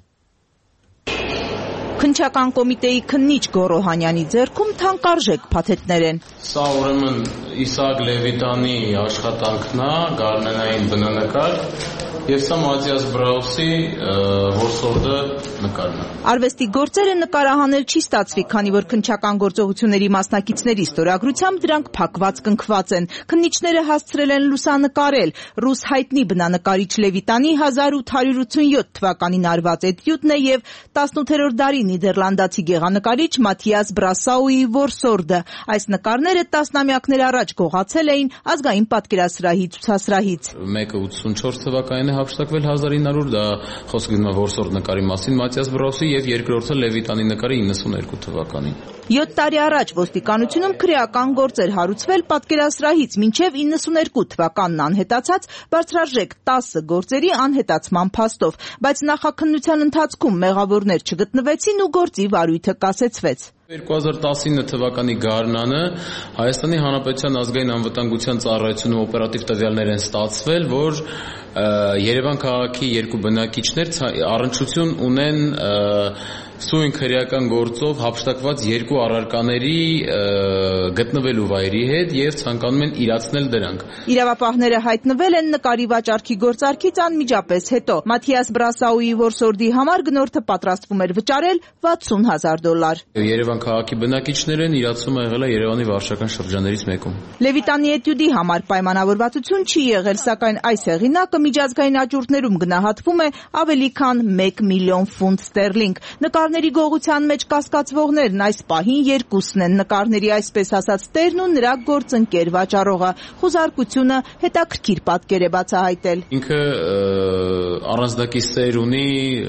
Քննչական կոմիտեի քննիչ Գոռոհանյանի ձեռքում թանկարժեք փաթեթներ են։ Սա ուրեմն Իսահակ Լևիտանի աշխատանքն է, գարնանային բնանկար, եւ սա Մատիաս Բրաուսի որսորդը նկարն է։ Արվեստի գործերը նկարահանել չի ստացվի, քանի որ քննչական գործողությունների մասնակիցների ստորագրությամբ դրանք փակված կնքված են։ Քննիչները հասցրել են լուսանկարել ռուս հայտնի բնանկարիչ Լևիտանի հազար ութ հարյուր ութսունյոթ թվականին արված էտյուդն է եւ տասնութերորդ դարի նիդերլանդացի գեղանկարիչ Մաթիաս Բրասաուի որսորդը։ Այս նկարները տասնամյակներ առաջ գողացել էին ազգային պատկերասրահի ցուցասրահից։ Մեկը ութսունչորս թվականին է հափշտակվել հազար ինը հարյուր, դա խոսքը գնում է որսորդ նկարի մասին Մաթիաս Բրասաուի եւ երկրորդը Լևիտանի նկարի իննսունհերկու թվականին։ յոթ տարի առաջ ոստիկանությունում քրեական գործ էր հարուցվել պատկերասրահից մինչև իննսունհերկու թվականն անհետացած բարձրարժեք տասը գործերի անհետացման փաստով, բայց նախաքննության ընթացքում մեղավորներ չգտնվեցին ու գործի վարույթը կասեցվեց։ երկու հազար տասնինը թվականի գարնանը Հայաստանի Հանրապետության ազգային անվտանգության ծառայությունում օպերատիվ տվյալներ են ստացվել, որ Երևան քաղաքի երկու բնակիչներ առնչություն ունեն սույն քրեական գործով հափշտակված երկու առարկաների գտնվելու վայրի հետ եւ ցանկանում են իրացնել դրանք։ Իրավապահները հայտնվել են նկարի վաճառքի գործարքից անմիջապես հետո։ Մաթիաս Բրասաուի որսորդի համար գնորդը պատրաստվում էր վճարել վաթսուն հազար դոլար։ Երևան քաղաքի բնակիչներ են, իրացումը եղել է Երևանի վարչական շրջաններից մեկում։ Լևիտանի էտյուդի համար պայմանավորվածություն չի եղել, սակայն այս հեղինակը միջազգային աճուրդներում գնահատվում է ավելի քան մեկ միլիոն ֆունտ ստերլինգ։ Նկարների գողության մեջ կասկածվողներն այս պահին երկուսն են՝ նկարների այսպես ասած տերն ու նրա գործընկեր վաճառողը։ Խուզարկությունը հետաքրքիր պատկեր է բացահայտել։ Ինքը առանձնակի սեր ունի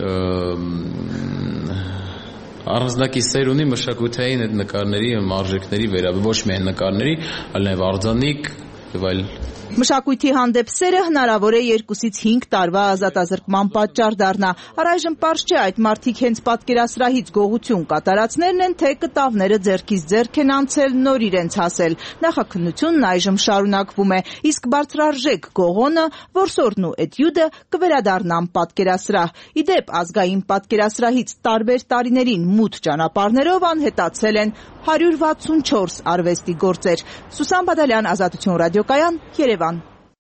առանձնակի սեր ունի մշակութային այդ նկարների արժեքների վերաբերյալ, ոչ միայն նկարների, այլ նաև արձանիկ եւ այլ Մշակույթի հանդեպ սերը հնարավոր է երկուսից հինգ տարվա ազատազրկման պատճառ դառնա։ Առայժմ պարզ չէ այդ մարդիկ հենց պատկերասրահից գողություն կատարածներն են, թե կտավները ձեռքից ձեռք են անցել, նոր իրենց հասել։ Նախաքննությունն այժմ շարունակվում է, իսկ բարձրարժեք գողոնը, որսորդն ու էտյուդը կվերադառնան պատկերասրահ։ Ի դեպ, ազգային պատկերասրահից տարբեր տարիներին մութ ճանապարհներով անհետացել են հարյուր վաթսունչորս արվեստի գործեր։ Սուսան Բադալյան, Ազատություն ռադիոկայան, Երևան։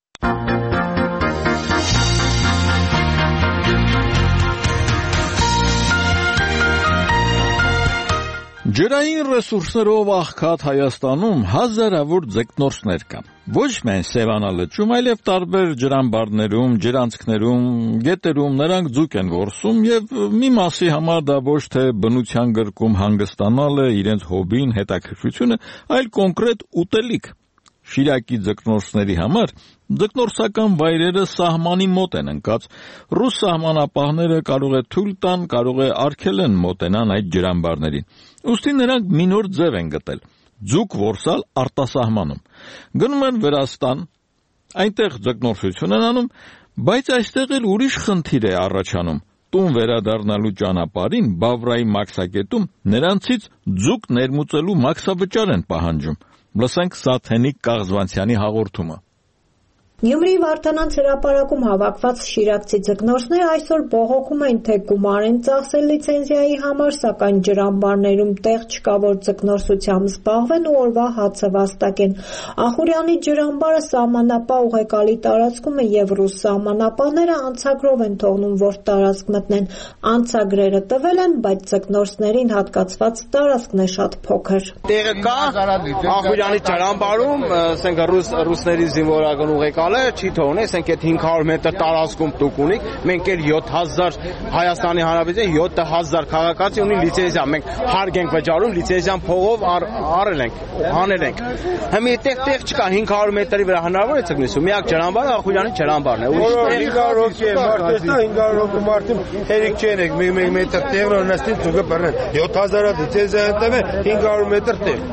Ջրային ռեսուրսներով աղքատ Հայաստանում հազարավոր ձկնորսներ կան։ Ոչ միայն Սևանա լճում, այլև տարբեր ջրամբարներում, ջրանցքներում, գետերում նրանք ձուկ են որսում եւ մի մասի համար դա ոչ թե բնության գրկում հանգստանալ է իրենց հոբին, հետաքրքրությունը, այլ կոնկրետ ուտելիք։ Շիրակի ձկնորսների համար ձկնորսական վայրերը սահմանի մոտ են ընկած։ Ռուս սահմանապահները կարող է թույլ տան, կարող է արգելեն մոտենան այդ ջրամբարներին։ Ուստի նրանք մի նոր ձև են գտել՝ ձուկ որսալ արտասահմանում։ Գնում են Վրաստան, այնտեղ ձկնորսություն են անում, բայց այստեղ էլ ուրիշ խնդիր է առաջանում։ Տուն վերադառնալու ճանապարհին Բավրայի մաքսակետում նրանցից ձուկ ներմուծելու մաքսավճար են պահանջում։ Լսենք Սաթենիկ Կաղզվանցյանի հաղորդումը։ Գյումրիի Վարդանանց հրապարակում հավաքված շիրակցի ձկնորսները այսօր բողոքում են, թե գումար են ծախսել լիցենզիայի համար, սակայն ջրամբարներում տեղ չկա, որ ձկնորսությամբ զբաղվեն ու օրվա հացը վաստակեն։ Ախուրյանի ջրամբարը սահմանապահ ուղեկալի տարածքում է եւ ռուս սահմանապահները անցագրով են թողնում, որ տարածք մտնեն։ Անցագրերը տվել են, բայց ձկնորսներին հատկացված տարածքն է շատ փոքր։ Տեղը կա Ախուրյանի ջրամբարում, ասենք ռուս ռուսների զինվորական ուղեկալ չի թողնի, ասենք այդ հինգ հարյուր մետր տարածքում դուք ունիք, մենք էլ յոթ հազար Հայաստանի Հանրապետության յոթ հազար քաղաքացի ունի լիցենզիա, մենք հարկ ենք վճարում, լիցենզիան փողով արել ենք, հանել ենք։ Հիմա այդտեղ տեղ չկա, հինգ հարյուր մետրի վրա հնարավոր է ցկնիսու, միակ ջրամբարը Ախուրյանի ջրամբարն է։ հինգ հարյուր հոգի է, մարդեսնա հինգ հարյուր հոգի մարդին հերիք չեն եք, մեկ մետր տեղն օրնաստին ցուկը բռնեն, յոթ հազար լիցենզիա ընտեմ է, հինգ հարյուր մետր տեղ։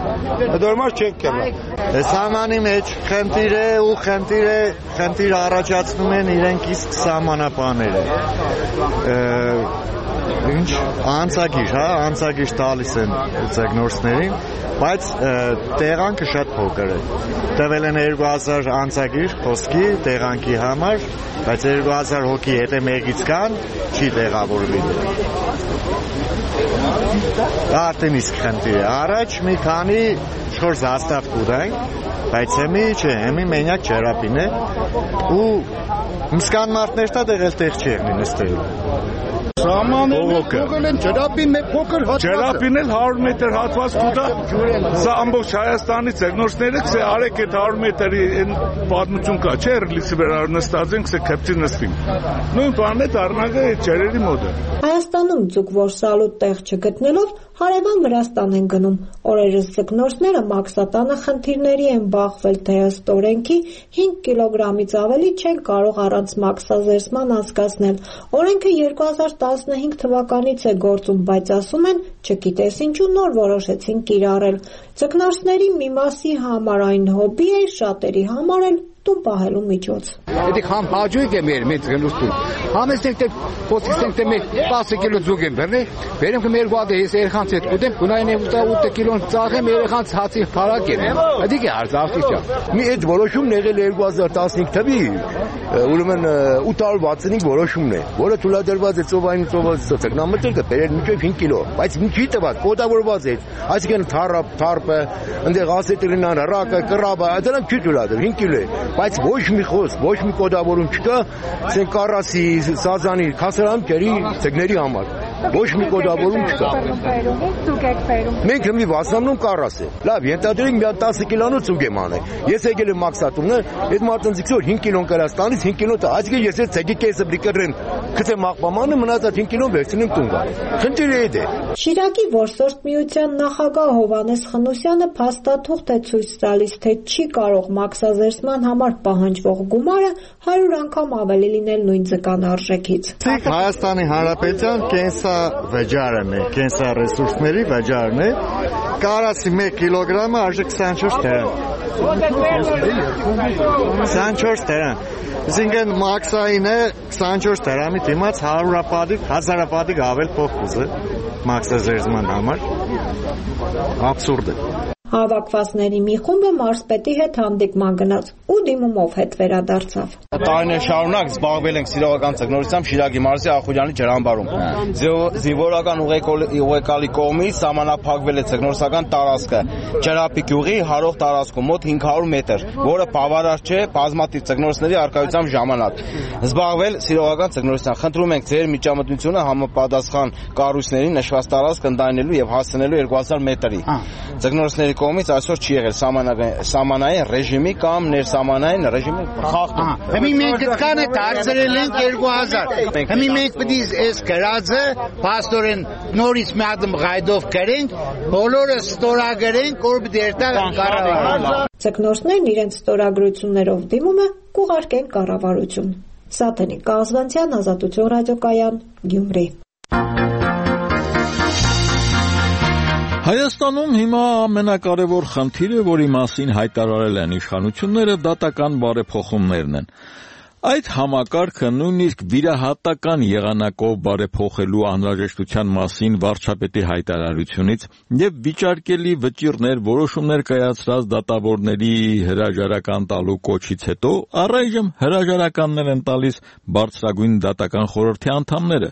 Դորմար չենք կերնա։ Սահմանի մեջ խնդիր է ու խնդիր է, խնդիր առաջացնում են իրենք իսկ սահմանապահները։ Ինչ անցագիր, հա, անցագիր տալիս են ձկնորսներին, բայց տեղանքը շատ փոքր է։ Տվել են երկու հազար անցագիր խոսքի տեղանքի համար, բայց երկու հազար հոգի եթե մեկից կան, չի տեղավորվի։ Դա արդեն իսկ խնդիր է։ Առաջ մի քանի չորս հաստատ կուտենք, բայց հիմի չէ, հիմի մենակ ջրապին է ու մսկան մարդներ տա դեղել տեղ չի եղնի նստելու։ Սահմանները փոքր են, ջրապին մեկ փոքր հատված է։ Ջրապին էլ հարյուր մետր հատված կուտա։ Սա ամբողջ Հայաստանի ձկնորսները կսե արեք այդ հարյուր մետրի այն պատմություն կա, չէ՞, լիսի վրա նստած ենք, կսե քեպտի նստին։ Նույն բանն է դառնալը այդ ջրերի մոդը։ Հայաստանում ձուկ որսալու տեղ չգտնելով հարևան Վրաստան են գնում։ Օրերս ձկնորսները մաքսատանը խնդիրների են բախվել, թե ըստ օրենքի հինգ կիլոգրամից ավելի չեն կարող առանց մաքսազերծման անցկացնել։ Օրենքը երկու հազար տասնհինգ թվականից է գործում, բայց ասում են, չգիտես ինչու նոր որոշեցին կիրառել։ Ձկնորսների մի մասի համար այն հոբի է, շատերի համար էլ տուն պահելու միջոց։ Էդի խամ հաջույք է մեր մեծ գնուստում։ Համեսենք թե խոսքենք թե մեր տասը կիլո ձուկ են բռնի, վերեմ կմ երկու հատ ես երեխանց հետ ուտեմ, գունային ութ կիլոն ծախեմ երեխանց հացի փարակ եմ։ Էդի կե արձախի չա։ Մի այդ որոշումն եղել երկու հազար տասնհինգ թվի, ուրեմն ութ հարյուր վաթսունհինգ որոշումն է, որը թույլատրված է ծովային ծովից ցկնամտել կբերել մինչև հինգ կիլո, բայց ինչի տված, կոդավորված է, այսինքն թարը, թարպը, այնտեղ ասետերինան, ռակը, կռաբը, դրանք չի թույլատրել հինգ կիլո է, բայց ոչ մի խոսք, ոչ մի կոդավորում չկա, ասենք կարասի, սազանի, քասարան ջրի ցկների համար։ Ոչ մի կոդավորում չկա։ Մենք հիմի վասնամնում կարաս է։ Լավ, ենթադրենք մի տասը կիլոնոց ցուկ եմ անել։ Ես եկել եմ մաքսատումն, այդ մարդն զիքսոր հինգ կիլոն Կրաստանից հինգ կիլո տա։ Այսինքն ես այդ ցեգի կեսը բրիկրեն, գցեմ աղբամանը, մնացած հինգ կիլոն վերցնեմ տուն գա։ Խնդիրը այդ է։ Շիրակի որսորդ միության նախագահ Հովհաննես Խնոսյանը փաստաթուղթ է ցույց տալիս, թե չի կարող մաքսազերծման համար պահանջվող գումարը հարյուր անգամ ավելի լինել նույն ձկան արժեքից։ Հայաստանի Հանրապետության կենսա վճարն է, կենսա ռեսուրսների վճարն է կարասի մեկ կիլոգրամը արժի քսանչորս դրամ։ քսանչորս դրամ։ Այսինքն մաքսային է քսանչորս դրամի դիմաց հարյուրապատիկ, հազարապատիկ ավել փող կուզե մաքսազերծման համար։ Աբսուրդ է։ Հավաքվածների մի խումբը մարզպետի հետ հանդիպման գնաց ու դիմումով հետ վերադարձավ։ Տարիներ շարունակ զբաղվել ենք սիրողական ձկնորսությամբ Շիրակի մարզի Ախուրյանի ջրամբարում։ Զինվորական ուղեկալի կողմից սահմանափակվել է ձկնորսական տարածքը Ջրապի գյուղի հարող տարածքում մոտ հինգ հարյուր մետր, որը բավարար չէ բազմաթիվ ձկնորսների առկայության ժամանակ։ Զբաղվել սիրողական ձկնորսությամբ։ Խնդրում ենք ձեր միջամտությունը համապատասխան կառույցների նշված տարածք ընդայնելու եւ հասցնելու երկու հազար մետրի։ Ձկնորսների կողմից այսօր չի եղել սահմանային ռեժիմի կամ ներսահմանային ռեժիմի խախտում։ Հիմի մենք կան է դարձրել ենք երկու հազար։ Հիմի մենք պիտի այս գրածը փաստորեն նորից մի հատ գայդով գրենք, բոլորը ստորագրենք, որ պիտի երթա կառավարը։ Ձկնորսներն իրենց ստորագրություններով դիմումը կուղարկեն կառավարություն։ Սաթենիկ Կազվանցյան, Ազատություն ռադիոկայան, Գյումրի։ Հայաստանում հիմա ամենակարևոր խնդիրը, որի մասին հայտարարել են իշխանությունները, դատական բարեփոխումներն են։ Այդ համակարգը նույնիսկ վիրահատական եղանակով բարեփոխելու անհրաժեշտության մասին վարչապետի հայտարարությունից եւ վիճարկելի վճիռներ, որոշումներ կայացրած դատավորների հրաժարական տալու կոչից հետո առայժմ հրաժարականներ են տալիս բարձրագույն դատական խորհրդի անդամները։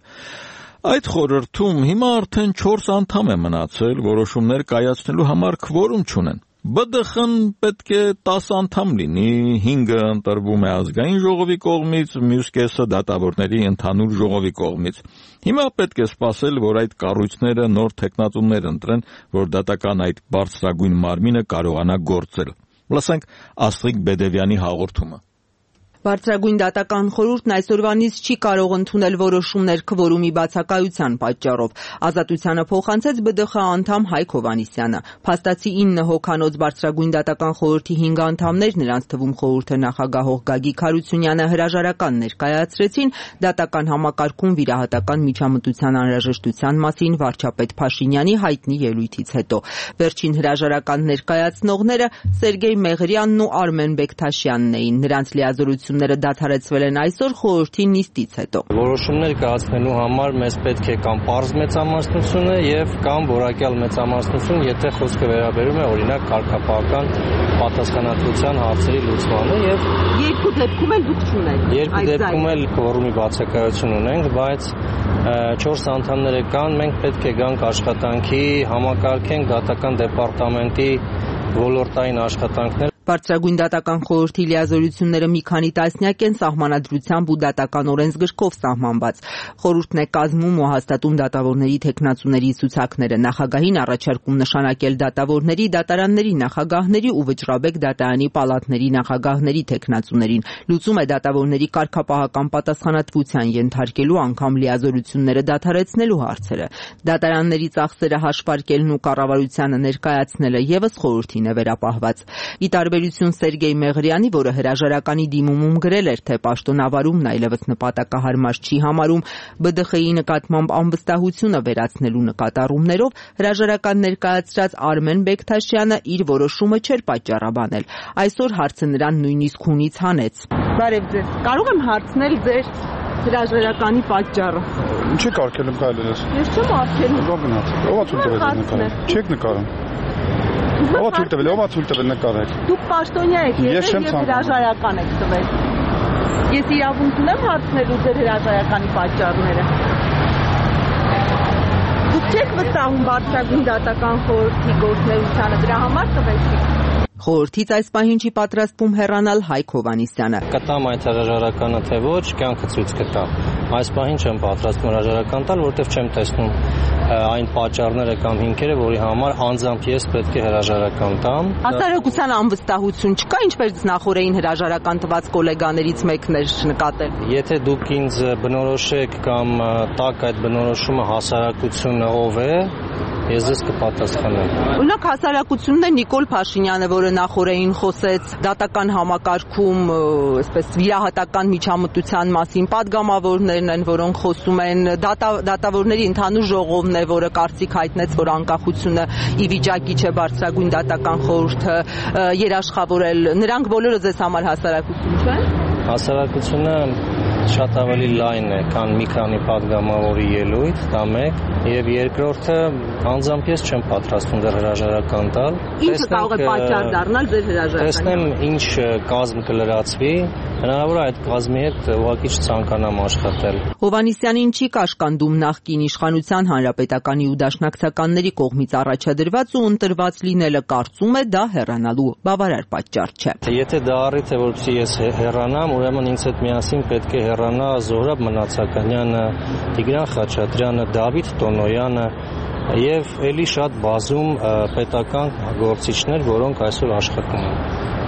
Այդ խորհրդում հիմա արդեն չորս անդամ է մնացել, որոշումներ կայացնելու համար քվորում չունեն։ Բ Դ Խ-ն պետք է տասը անդամ լինի, հինգը ընտրվում է ազգային ժողովի կողմից, մյուս կեսը դատավորների ընդհանուր ժողովի կողմից։ Հիմա պետք է սպասել, որ այդ կառույցները նոր թեկնածուներ ընտրեն, որ դատական այդ բարձրագույն մարմինը կարողանա գործել։ Լսենք Աստղիկ Բեդևյանի հաղորդումը։ Բարձրագույն դատական խորհուրդն այսօրվանից չի կարող ընդունել որոշումներ քվորումի բացակայության պատճառով։ Ազատությանը փոխանցեց Բ Դ Խ անդամ Հայկ Հովհաննիսյանը։ Փաստացի ինը հոգանոց բարձրագույն դատական խորհրդի հինգ անդամներ, նրանց թվում խորհուրդը նախագահող Գագիկ Հարությունյանը հրաժարական ներկայացրեցին դատական համակարգում վիրահատական միջամտության անհրաժեշտության մասին վարչապետ Փաշինյանի հայտնի ելույթից հետո։ Վերջին հրաժարական ներկայացնողները Սերգեյ Մեղրյանն ու Արմեն Բեկթաշյանն էին։ Նրանց լիազորություն դադարեցվել են այսօր խորհրդի նիստից հետո։ Որոշումներ կայացնելու համար մեզ պետք է կամ պարզ մեծամասնությունը եւ կամ որակյալ մեծամասնություն, եթե խոսքը վերաբերում է օրինակ կարգապահական պատասխանատվության հարցերի լուծմանը եւ երկու դեպքում էլ դուք չունեք։ Երկու դեպքում էլ կորումի բացակայություն ունենք, բայց չորս անդամները կան, մենք պետք է գանք աշխատանքի, համակարգենք դատական դեպարտամենտի ոլորտային աշխատանքներ։ Բարձրագույն դատական խորհրդի լիազորությունները մի քանի տասնյակ են սահմանադրությամբ ու դատական օրենսգրքով սահմանված։ Խորհուրդն է կազմում ու հաստատում դատավորների թեկնածուների ցուցակները, նախագահին առաջարկում նշանակել դատավորների, դատարանների նախագահների ու վճռաբեկ դատարանի պալատների նախագահների թեկնածուներին, լուծում է դատավորների կարգապահական պատասխանատվության ենթարկելու անգամ լիազորությունները դադարեցնելու հարցերը։ Դատարանների ծախսերը հաշվարկելն ու կառավարությանը ներկայացնելը եւս խորհրդին է վերապահված։ Տարբերություն Սերգեյ Մեղրյանի, որը հրաժարականի դիմումում գրել էր, թե պաշտոնավարումն այլևս նպատակահարմար չի համարում Բ Դ Խ-ի նկատմամբ անվստահությունը վերացնելու նկատառումներով, հրաժարական ներկայացրած Արմեն Բեկթաշյանը իր որոշումը չէր պատճառաբանել։ Այսօր հարցը նրան նույնիսկ հունից հանեց։ Բարև ձեզ։ Կարող եմ հարցնել ձեր հրաժարականի պատճառը։ Ինչի՞ կարգել եմ կարելի ես։ Ես չեմ արգելում։ Ո՞վ գնաց։ Ո՞վ է ցույց տվել նկարը։ Չեք նկարում։ Ո՞վ ցույց տվել, ո՞վ ցույց տվել նկարը։ Դուք պաշտոնյա եք եղել եւ հրաժարական եք տվել։ Ես իրավունք ունեմ հարցնելու ձեր հրաժարականի պատճառները։ Դուք չեք վստահում բարձրագույն դատական խորհրդի գործունեությանը, դրա համար տվեցիք։ Խորհրդից այս պահին չի պատրաստվում հեռանալ Հայկ Հովհաննիսյանը։ Կտամ այդ հրաժարականը թե ոչ, կյանքը ցույց կտա։ Այս պահին չեմ պատրաստվում հրաժարական տալ, որովհետև չեմ տեսնում այն պատճառները կամ հիմքերը, որի համար անձամբ ես պետք է հրաժարական տամ։ Հասարակության անվստահություն չկա, ինչպես նախորդին հրաժարական տված գոլեգաներից մեկն էր նկատել։ Եթե դուք ինձ բնորոշեք կամ տակ այդ բնորոշումը հասարակությունը ով է, ես ձեզ կպատասխանեմ։ Օրինակ հասարակությունն է Նիկոլ Փաշինյանը, որը նախորդին խոսեց դատական համակարգում, այսպես վիրահատական միջամտության մասին, падգամավորներն են, որոնք խոսում են, դատավորների ընդհանուր ժողովն է, որը կարծիք հայտնեց, որ անկախությունը ի վիճակի չէ բարձրագույն դատական խորհուրդը երաշխավորել։ Նրանք բոլորը ձեզ համար հասարակություն չեն։ Հասարակությունը շատ ավելի լայն է, քան մի քանի падգամավորի ելույթ, դա մեկ, եւ երկրորդը անձամբ ես չեմ պատրաստվում դեռ հրաժարական տալ։ Ինչը կարող է պատճառ դառնալ ձեր հրաժարականը։ Տեսնեմ ինչ կազմ կլրացվի, հնարավոր է այդ կազմի հետ ուղղակի չցանկանամ աշխատել։ Հովհաննիսյանին չի կաշկանդում նախկին իշխանության հանրապետականի ու դաշնակցականների կողմից առաջադրված ու ընտրված լինելը, կարծում է դա հեռանալու բավարար պատճառ չէ։ Եթե դա առիթ է, որպեսզի ես հեռանամ, ուրեմն ինձ հետ միասին պետք է հեռանա Զոհրաբ Մնացականյանը, Տիգրան Խաչատրյանը, Դավիթ Տոնոյանը եւ ելի շատ բազում պետական գործիչներ, որոնք այսօր աշխատում են։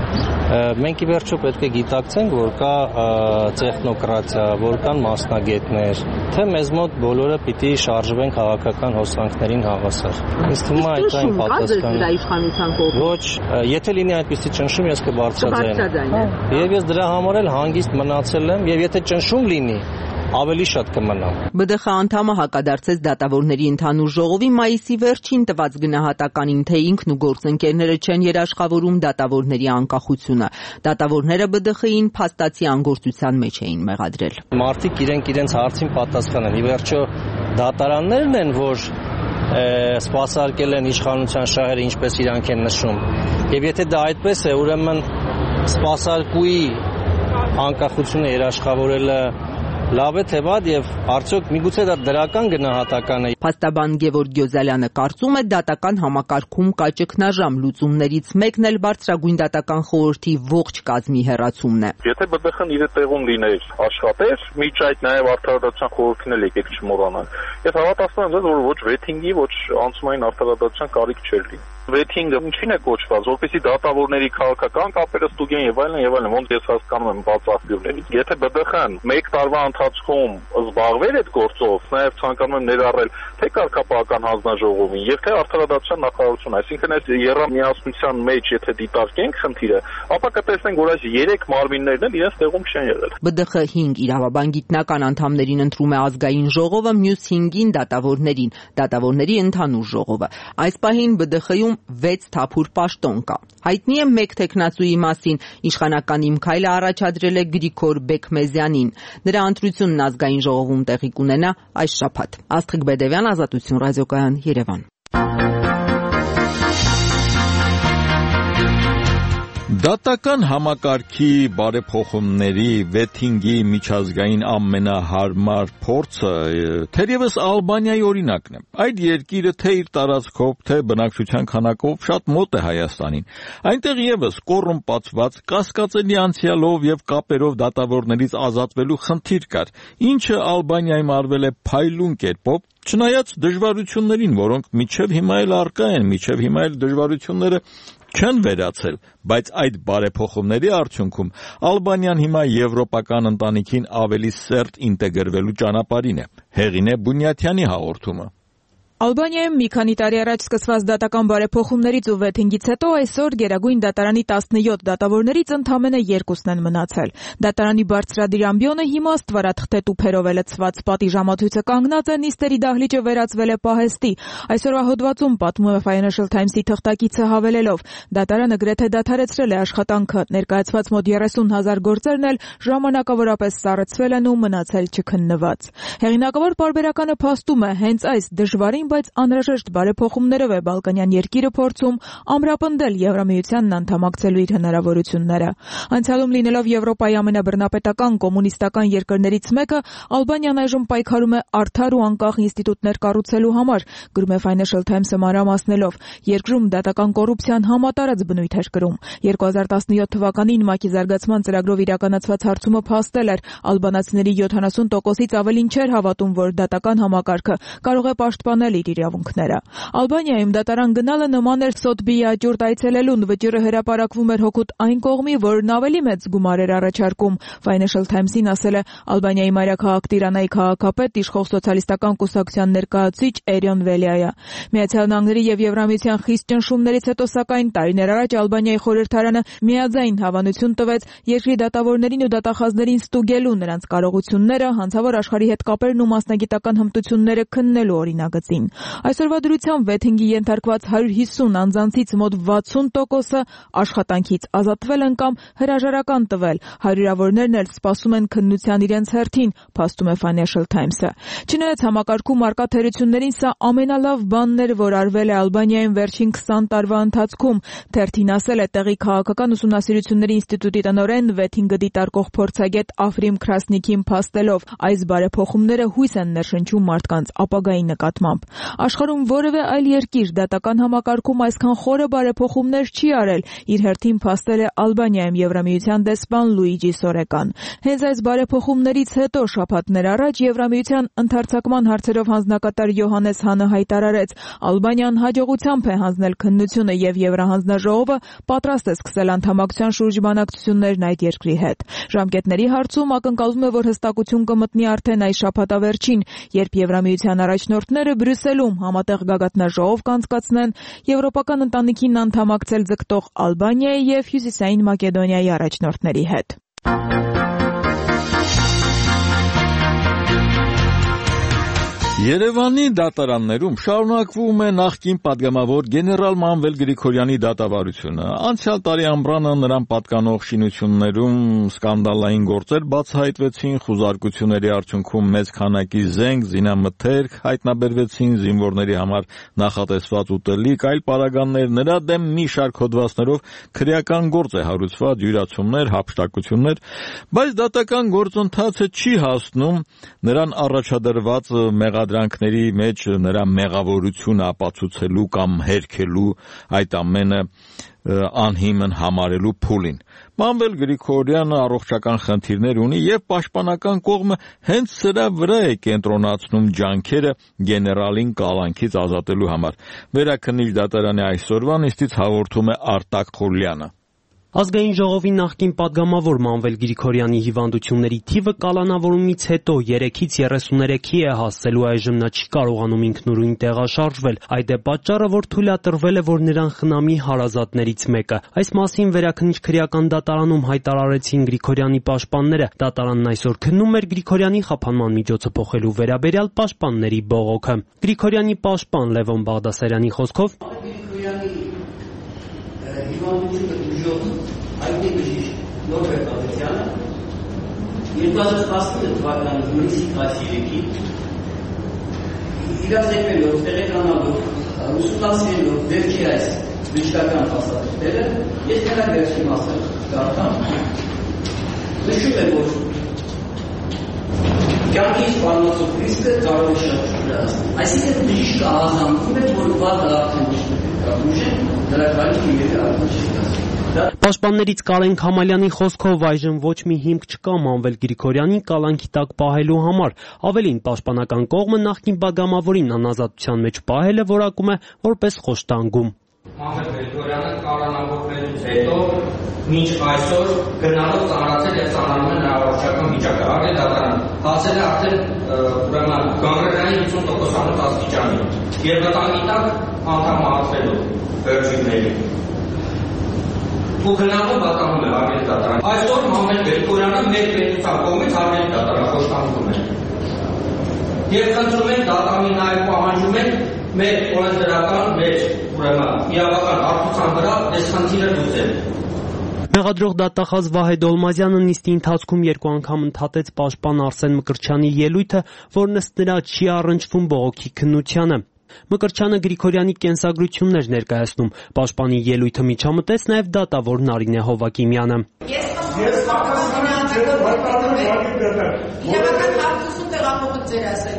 Մենք ի վերջո պետք է գիտակցենք, որ կա տեխնոկրատիա, որ կան մասնագետներ, թե մեզ մոտ բոլորը պիտի շարժվեն քաղաքական հոսանքներին հավասար։ Ինձ թվում է այդ այն պատասխանը։ Ոչ, եթե լինի այդպիսի ճնշում, ես կբարձրաձայնեմ։ Եվ ես դրա համար էլ հանգիստ մնացել եմ, եւ եթե ճնշում լինի, ավելի շատ կմնամ։ ԲԴԽ անդամը հակադարձեց դատավորների ընդհանուր ժողովի մայիսի վերջին տված գնահատականին, թե ինքն ու գործընկերները չեն երաշխավորում դատավորների անկախությունը։ Դատավորները ԲԴԽ-ին փաստացի անգործության մեջ էին մեղադրել։ Մարդիկ իրենք իրենց հարցին պատասխան են։ Ի վերջո դատարաններն են, որ սպասարկել են իշխանության շահերը, ինչպես իրանք են նշում։ Եվ եթե դա այդպես է, ուրեմն սպասարկուի անկախությունը երաշխավորելը լավ է թե վատ եւ արդյոք միգուցե դա դրական գնահատական է։ Փաստաբան Գևորգ Գյոզալյանը կարծում է դատական համակարգում կա ճգնաժամ, լուծումներից մեկն էլ բարձրագույն դատական խորհրդի ողջ կազմի հեռացումն է։ Եթե ԲԴԽ-ն իր տեղում լիներ, աշխատեր, միջ այդ նաեւ արդարադատության խորհրդին էլ եկեք չմոռանանք։ Եվ հավատացնում եմ, որ ոչ վեթինգի, ոչ անցումային արդարադատության կարիք չէր լինի։ Վեթինգը ինչին է կոչված, որպեսզի դատավորների քաղաքական կապերը ստուգեն եւ այլն եւ այլն, ոնց ես հասկանում եմ բաց աղբյուրներից։ Եթե ԲԴԽ-ն մեկ տարվա ընթացքում զբաղվեր այդ գործով, նաեւ ցանկանում եմ ներառել թե կարգապահական հանձնաժողովին եւ թե արդարադատության նախարարություն, այսինքն այս երամիասնության մեջ եթե դիտարկենք խնդիրը, ապա կտեսնենք, որ այս երեք մարմիններն էլ իրենց տեղում չեն եղել։ ԲԴԽ հինգ իրավաբան գիտնական անդամներին ընտրում է ազգային ժողովը, մյուս հինգին դատավորներին, դատավորների ընդհանուր ժողովը։ Այս պահին ԲԴԽ-ում վեց թափուր պաշտոն կա։ Հայտնի է մեկ տեխնացուի մասին, իշխանական Իմ քայլը առաջադրել է Գրիգոր Բեկմեզյանին։ Նրա ընտրությունն ազգային ժողովում տեղի կունենա այս շաբաթ։ Աստղիկ Բեդևյան, Ազատություն ռադիոկայան, Երևան։ Դատական համակարգի բարեփոխումների վեթինգի միջազգային ամենահարմար փորձը թերևս Ալբանիայի օրինակն է։ Այդ երկիրը թե իր տարածքով, թե բնակչության քանակով շատ մոտ է Հայաստանին։ Այնտեղ եւս կոռումպացված, կասկածելի անցյալով եւ կապերով դատավորներից ազատվելու խնդիր կար, ինչը Ալբանիայում արվել է փայլուն կերպով, չնայած դժվարություններին, որոնք մինչև հիմա էլ առկա են, մինչև հիմա էլ դժվարությունները չեն վերացել, բայց այդ բարեփոխումների արդյունքում Ալբանիան հիմա եվրոպական ընտանիքին ավելի սերտ ինտեգրվելու ճանապարհին է։ Հեղինե Բունյաթյանի հաղորդումը։ Ալբանիայում մի քանի տարի առաջ սկսված դատական բարեփոխումներից ու վեթինգից հետո այսօր Գերագույն դատարանի տասնյոթ դատավորներից ընդամենը երկուսն են մնացել։ Դատարանի բարձրադիր ամբիոնը հիմա ստվարաթղթե տուփերով է լցված, պատիժամատույցը կանգնած է, նիստերի դահլիճը վերածվել է պահեստի։ Այսօրվա հոդվածում պատմում է Financial Times-ի թղթակիցը հավելելով. դատարանը գրեթե դադարեցրել է աշխատանքը, ներկայացված մոտ երեսուն հազար գործերն էլ ժամանակավորապես սառեցվել են ու մնացել չքննված։ Հեղինակավոր պարբերականը փաստում է, հենց այս դժվարին բայց անհրաժեշտ բարեփոխումներով է Բալկանյան երկիրը փորձում ամրապնդել Եվրամիությանն անդամակցելու իր հնարավորությունները։ Անցյալում լինելով Եվրոպայի ամենաբռնապետական կոմունիստական երկրներից մեկը, Ալբանիան այժմ պայքարում է արդար ու անկախ ինստիտուտներ կառուցելու համար, գրում է Financial Times-ը մանրամասնելով։ Երկրում դատական կոռուպցիան համատարած բնույթ էր կրում։ երկու հազար տասնյոթ թվականին ՄԱԿ-ի զարգացման ծրագրով իրականացված հարցումը փաստել էր, ալբանացիների յոթանասուն տոկոսից ավելին չէր հավատում, որ դատական համակարգը կարող է պաշտպանել խախտել իր իրավունքները։ Ալբանիայում դատարան գնալը նման էր Սոթբիի աճուրդ այցելելուն, վճիռը հրապարակվում էր հօգուտ այն կողմի, որն ավելի մեծ գումար էր առաջարկում։ Financial Times-ին ասել է Ալբանիայի մայրաքաղաք Տիրանայի քաղաքապետ, իշխող սոցիալիստական կուսակցության ներկայացուցիչ Էրիոն Վելիայը։ Միացյալ Նահանգների եւ Եվրամիության խիստ ճնշումներից հետո, սակայն, տարիներ առաջ Ալբանիայի խորհրդարանը միաձայն հավանություն տվեց երկրի դատավորներին ու դատախազներին ստուգելու նրանց կարողությունները, հանցավոր աշխարհի հետ կապերն ու մասնագիտական հմտությունները քննելու օրինագծին։ Այսօրվա դրությամբ վեթինգի ենթարկված հարյուր հիսուն անձանցից մոտ վաթսուն տոկոսը աշխատանքից ազատվել են կամ հրաժարական տվել, հարյուրավորներն էլ սպասում են քննության իրենց հերթին, փաստում է Financial Times-ը։ Չնայած համակարգում առկա թերություններին, սա ամենալավ բանն էր, որ արվել է Ալբանիայում վերջին քսան տարվա ընթացքում, թերթին ասել է տեղի քաղաքական ուսումնասիրությունների ինստիտուտի տնօրեն, վեթինգը դիտարկող փորձագետ Աֆրիմ Քրասնիկին փաստելով, այս բարեփոխումները հույս են ներշնչում մարդկանց ապագայի նկատմամբ։ Աշխարհում որևէ այլ երկիր դատական համակարգում այսքան խորը բարեփոխումներ չի արել, իր հերթին փաստել է Ալբանիայում Եվրամիության դեսպան Լուիջի Սորեկան։ Հենց այս բարեփոխումներից հետո շաբաթներ առաջ Եվրամիության ընդարձակման հարցերով հանձնակատար Յոհանես Հանը հայտարարեց, Ալբանիան հաջողությամբ է հանձնել քննությունը եւ Եվրահանձնաժողովը պատրաստ է սկսել անդամակցության շուրջ բանակցություններն այդ երկրի հետ։ Ժամկետների հարցում ակնկալվում է, որ հստակություն կմտնի արդեն այս շաբաթավերջին, երբ Եվրամիության առաջնորդները Բրյուսելում համատեղ գագաթնաժողով կանցկացնեն եվրոպական ընտանիքին անդամակցել ձգտող Ալբանիայի եւ Հյուսիսային Մակեդոնիայի առաջնորդների հետ։ Երևանի դատարաններում շարունակվում է նախկին պատգամավոր գեներալ Մանվել Գրիգորյանի դատավարությունը։ Անցյալ տարի ամռանը նրան պատկանող շինություններում սկանդալային գործեր բացահայտվեցին, խուզարկությունների արդյունքում մեծ քանակի զենք, զինամթերք հայտնաբերվեցին, զինվորների համար նախատեսված ուտելիք, այլ պարագաներ, նրա դեմ մի շարք հոդվածներով քրեական գործ է հարուցված, յուրացումներ, հափշտակություններ, բայց դատական գործընթացը չի հասնում նրան առաջադրված մեղա դրանքների մեջ նրա մեղավորությունը ապացուցելու կամ հերքելու այդ ամենը անհիմն համարելու փուլին։ Մանվել Գրիգորյանը առողջական խնդիրներ ունի եւ պաշտպանական կողմը հենց սրա վրա է կենտրոնացնում ջանքերը գեներալին կալանքից ազատելու համար։ Վերաքննիչ դատարանի այսօրվա նիստից հաղորդում է Արտակ Խուլյանը։ Ազգային ժողովի նախկին պատգամավոր Մանվել Գրիգորյանի հիվանդությունների թիվը կալանավորումից հետո երեքից երեսուներեքի է հասցելու, այժմ նա չի կարողանում ինքնուրույն տեղաշարժվել։ Այդ է պատճառը, որ թույլատրվել է, որ նրան խնամի հարազատներից մեկը։ Այս մասին վերաքննիչ քրեական դատարանում հայտարարեցին Գրիգորյանի պաշտպանները։ Դատարանն այսօր քննում էր Գրիգորյանի խափանման միջոցը փոխելու վերաբերյալ պաշտպանների բողոքը։ Գրիգորյանի պաշտպան Լևոն Բաղդասարյանի խոսքով հիվանդությունը դժոխ հայտնի բժիշկ Նոբել Պատրիսյանը երկու հազար տասնինը թվականի հունիսի տասներեքին իրազեկվելով, տեղեկանալով, ուսումնասիրելով վերջի այս բժշկական փաստաթղթերը, ես նրա վերջի մասը կարդամ, նշում է, որ կյանքի սպառնացող ռիսկը կարող է շատ շուրացնել։ Այսինքն բժիշկը ահազանգում է, որ վատը արդեն Պաշտպաններից Կարեն Քամալյանի խոսքով այժմ ոչ մի հիմք չկա Մանվել Գրիգորյանին կալանքի տակ պահելու համար։ Ավելին, պաշտպանական կողմը նախկին պատգամավորին անազատության մեջ պահելը որակում է որպես խոշտանգում։ Մանվել Գրիգորյանը կալանավորվելուց հետո մինչ այսօր գնալով ծանրացել եւ ծանրանում է նրա առողջական վիճակը։ Արդեն դատարան հասել է արդեն ուրեմն գանգրենային հիսուն տոկոսանոց աստիճանի եւ վտանգի տակ անդամացվելու վերջիններին։ Ու գնալով վատանում է Արմենի դատարան։ Այսօր Մանվել Գրիգորյանը մեր պետության կողմից Արմենի դատարան խոշտանգվում է։ Եվ խնդրում են դատարանի նաեւ պահանջում են մեր օրենսդրական մեջ ուրեմն իրավական հարթության վրա այս խնդիրը լուծել։ Մեղադրող դատախազ Վահե Դոլմազյանը նիստի ընթացքում երկու անգամ ընդհատեց պաշտպան Արսեն Մկրտչյանի ելույթը, որն ըստ նրա չի առնչվում բողոքի քննությանը։ Մկրտչյանը Գրիգորյանի կենսագրություններ ներկայացնում։ Պաշտպանի ելույթը միջամտեց նաև դատավոր Նարինե Հովակիմյանը։ Ես պատասխանատու եմ, իրավական հարցում տեղափոխել ձեր ասելիքը։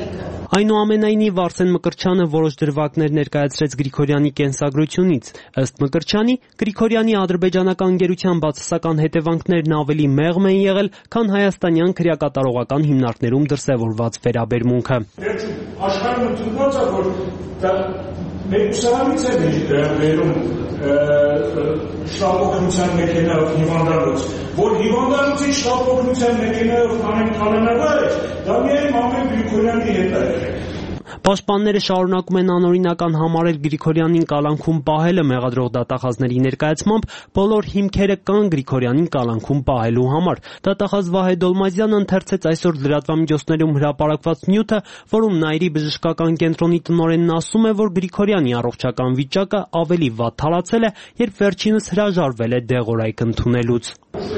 Այնուամենայնիվ Արսեն Մկրտչյանը որոշ դրվագներ ներկայացրեց Գրիգորյանի կենսագրությունից։ Ըստ Մկրտչյանի, Գրիգորյանի ադրբեջանական ընկերության բացասական հետևանքներն ավելի մեղմ են եղել, քան հայաստանյան քրեակատարողական հիմնարկներում դրսևորված վերաբերմունքը։ Աշխարհում ընդունված է, որ մեր ուսանից է վերում շտապօգնության մեքենայով հիվանդանոց, որ հիվանդանոցի շտապօգնության մեքենայով կանեն կալանավար է, դա միայն Մամեն Գրիգորյանի հետ է։ Պաշտպանները շարունակում են անօրինական համարել Գրիգորյանին կալանքում պահելը մեղադրող դատախազների ներկայացմամբ բոլոր հիմքերը կան Գրիգորյանին կալանքում պահելու համար։ Դատախազ Վահե Դոլմազյանը ընթերցեց այսօր լրատվամիջոցներում հրապարակված նյութը, որում Նայիրի բժշկական կենտրոնի տնօրենն ասում է, որ Գրիգորյանի առողջական վիճակը ավելի վատ թարացել է, երբ վերջինս հրաժարվել է դեղորայք ընդունելուց։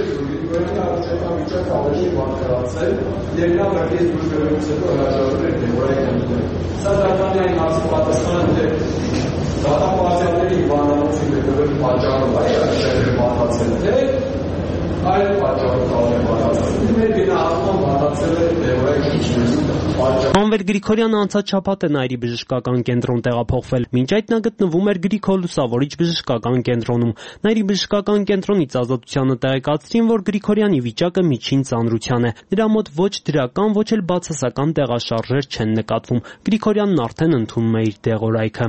Սա դրական այն հարցի պատասխանը, թե դատապարտիաների հիվանդանոցի մեկը պատճառով է այլ պատասխան, թե այլ պատճառով կարող է պատասխան։ Մեր գնահատման պատասխանը դեղորայք ինչ Անվեր Գրիգորյանը անցած շաբաթ է Նայիրի բժշկական կենտրոն տեղափոխվել։ Մինչ այդ նա գտնվում էր Գրիգոր Լուսավորիչ բժշկական կենտրոնում։ Նայիրի բժշկական կենտրոնից ազատությանը տեղեկացրին, որ Գրիգորյանի վիճակը միջին ծանրության է։ Նրա մոտ ոչ դրական, ոչ էլ բացասական տեղաշարժեր չեն նկատվում։ Գրիգորյանն արդեն ընդունում է իր դեղորայքը։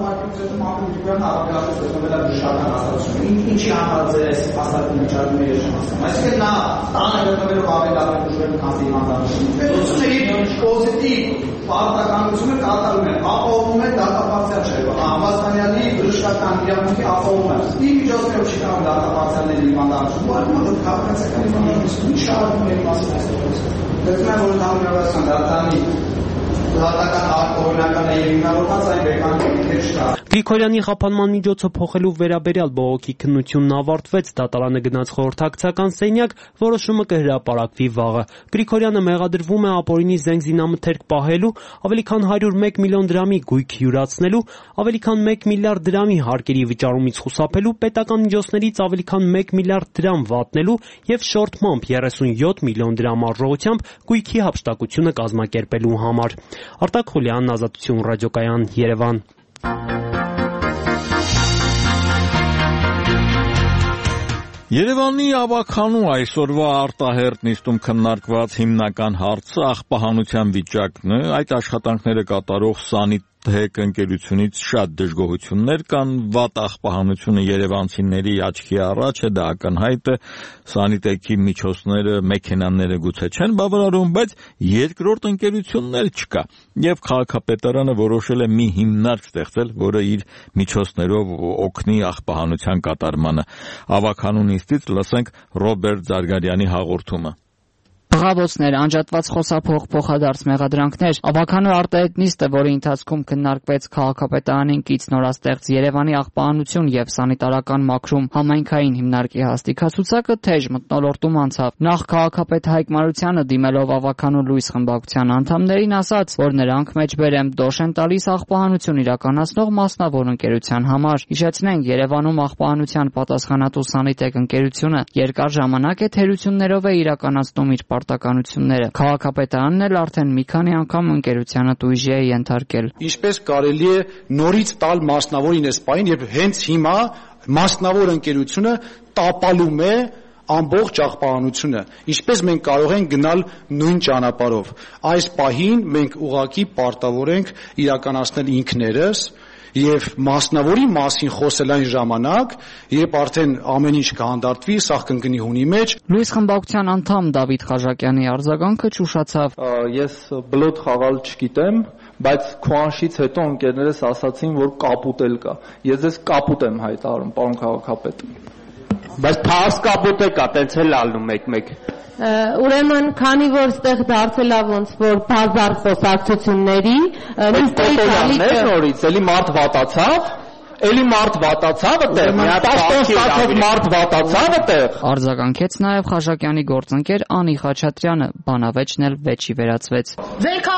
Ինչի անհաձեր է ասածի միջակայքում ես չհասնում։ Այսինքն նա տանը գտնվելով ավելի լավ է ուժեղ քան հիվանդանոցում։ Պետությունը իր պոզիտիվ պարտականությունը կատարում է, ապահովում է դատապարտիա չէ, Համբաստանյանի բժշկական իրավունքի ապահովումը։ Իր միջոցներով չի կարող դատապարտիաների հիվանդանոցում, բայց մոտ քաղաքացիական հիվանդանոցում ինչ շարունակում է մասը այսպես։ Դեռ նա որ համարական դատանի Դատական արտօրինական է հիմնավորված այն վեկանների չկա։ Գրիգորյանի խափանման միջոցը փոխելու վերաբերյալ բողոքի քննությունն ավարտվեց, դատարանը գնաց խորհրդակցական սենյակ, որոշումը կհրապարակվի վաղը։ Գրիգորյանը մեղադրվում է ապօրինի զենք զինամթերք պահելու, ավելի քան հարյուր մեկ միլիոն դրամի գույք յուրացնելու, ավելի քան մեկ միլիարդ դրամի հարկերի վճարումից խուսափելու, պետական միջոցներից ավելի քան մեկ միլիարդ դրամ վատնելու եւ շորթմամբ երեսունյոթ միլիոն դրամ արժողությամբ գույքի հափշտակությունը կազմակերպելու համար։ Արտակ Խուլյանն, Ազատություն ռադիոկայան, Երևան։ Երևանի ավագանու այսօրվա արտահերտ նիստում քննարկված հիմնական հարցը աղբահանության վիճակն է, այդ աշխատանքները կատարող Սանիտեկ ընկերությունից շատ դժգոհություններ կան, վատ աղբահանությունը երևանցիների աչքի առաջ է, դա ակնհայտ է, Սանիտեկի միջոցները, մեքենաները գուցե չեն բավարարում, բայց երկրորդ ընկերությունն էլ չկա, եւ քաղաքապետարանը որոշել է մի հիմնարկ ստեղծել, որը իր միջոցներով օգնի աղբահանության կատարմանը։ Ավագանու նիստից լսենք Ռոբերտ Զարգարյանի հաղորդումը։ Բղավոցներ, անջատված խոսափող փոխադարձ մեղադրանքներ, ավագանու արտահերտ նիստը, որի ընթացքում քննարկվեց քաղաքապետարանին կից նորաստեղծ Երևանի աղբահանություն եւ սանիտարական մաքրում համայնքային հիմնարկի հաստիքացուցակը թեժ մթնոլորտում անցավ։ Նախ քաղաքապետ Հայկ Մարությանը դիմելով ավագանու լույս խմբակցության անդամներին ասաց, որ նրանք մեջբերեմ դոշ են տալիս աղբահանություն իրականացնող մասնավոր ընկերության համար։ Հիշեցնենք, Երևանում աղբահանության պատասխանատու Սանիտեկ ընկերությունը երկար ժամանակ է թերություններով է իրականացնում իր պարտականությունները։ Քաղաքապետարանն էլ արդեն մի քանի անգամ ընկերությանը տույժի է ենթարկել։ Ինչպես կարելի է նորից տալ մասնավորին այս պահին, երբ հենց հիմա մասնավոր ընկերությունը տապալում է ամբողջ աղբահանությունը։ Ինչպես մենք կարող ենք գնալ նույն ճանապարհով։ Այս պահին մենք ուղղակի պարտավոր ենք իրականացնել ինքներս եւ մասնավորի մասին խոսել այն ժամանակ, երբ արդեն ամեն ինչ կհանդարտվի, սա կընկնի հունի մեջ։ Լույս խմբակցության անդամ Դավիթ Խաժակյանի արձագանքը ճուշացավ։ Ես բլոտ խաղալ չգիտեմ, բայց քուանշից հետո ընկերներս ասացին, որ կապուտ էլ կա։ Ես ես կապուտ եմ հայտարարում, պարոն քաղաքապետ։ Բայց փարս կապուտ է կա, տենց էլ ալնում մեկ-մեկ։ Ուրեմն, քանի որ ստեղ դարձել է ոնց որ բազար խոսակցությունների, նորից էլի մարդ վատացավ, էլի մարդ վատացավ այդտեղ, տասնով մարդ վատացավ այդտեղ։ Արձագանքեց նաև Խաժակյանի գործընկեր Անի Խաչատրյանը, բանավեճն էլ վեճի վերածվեց։ Ձեր քաղաքական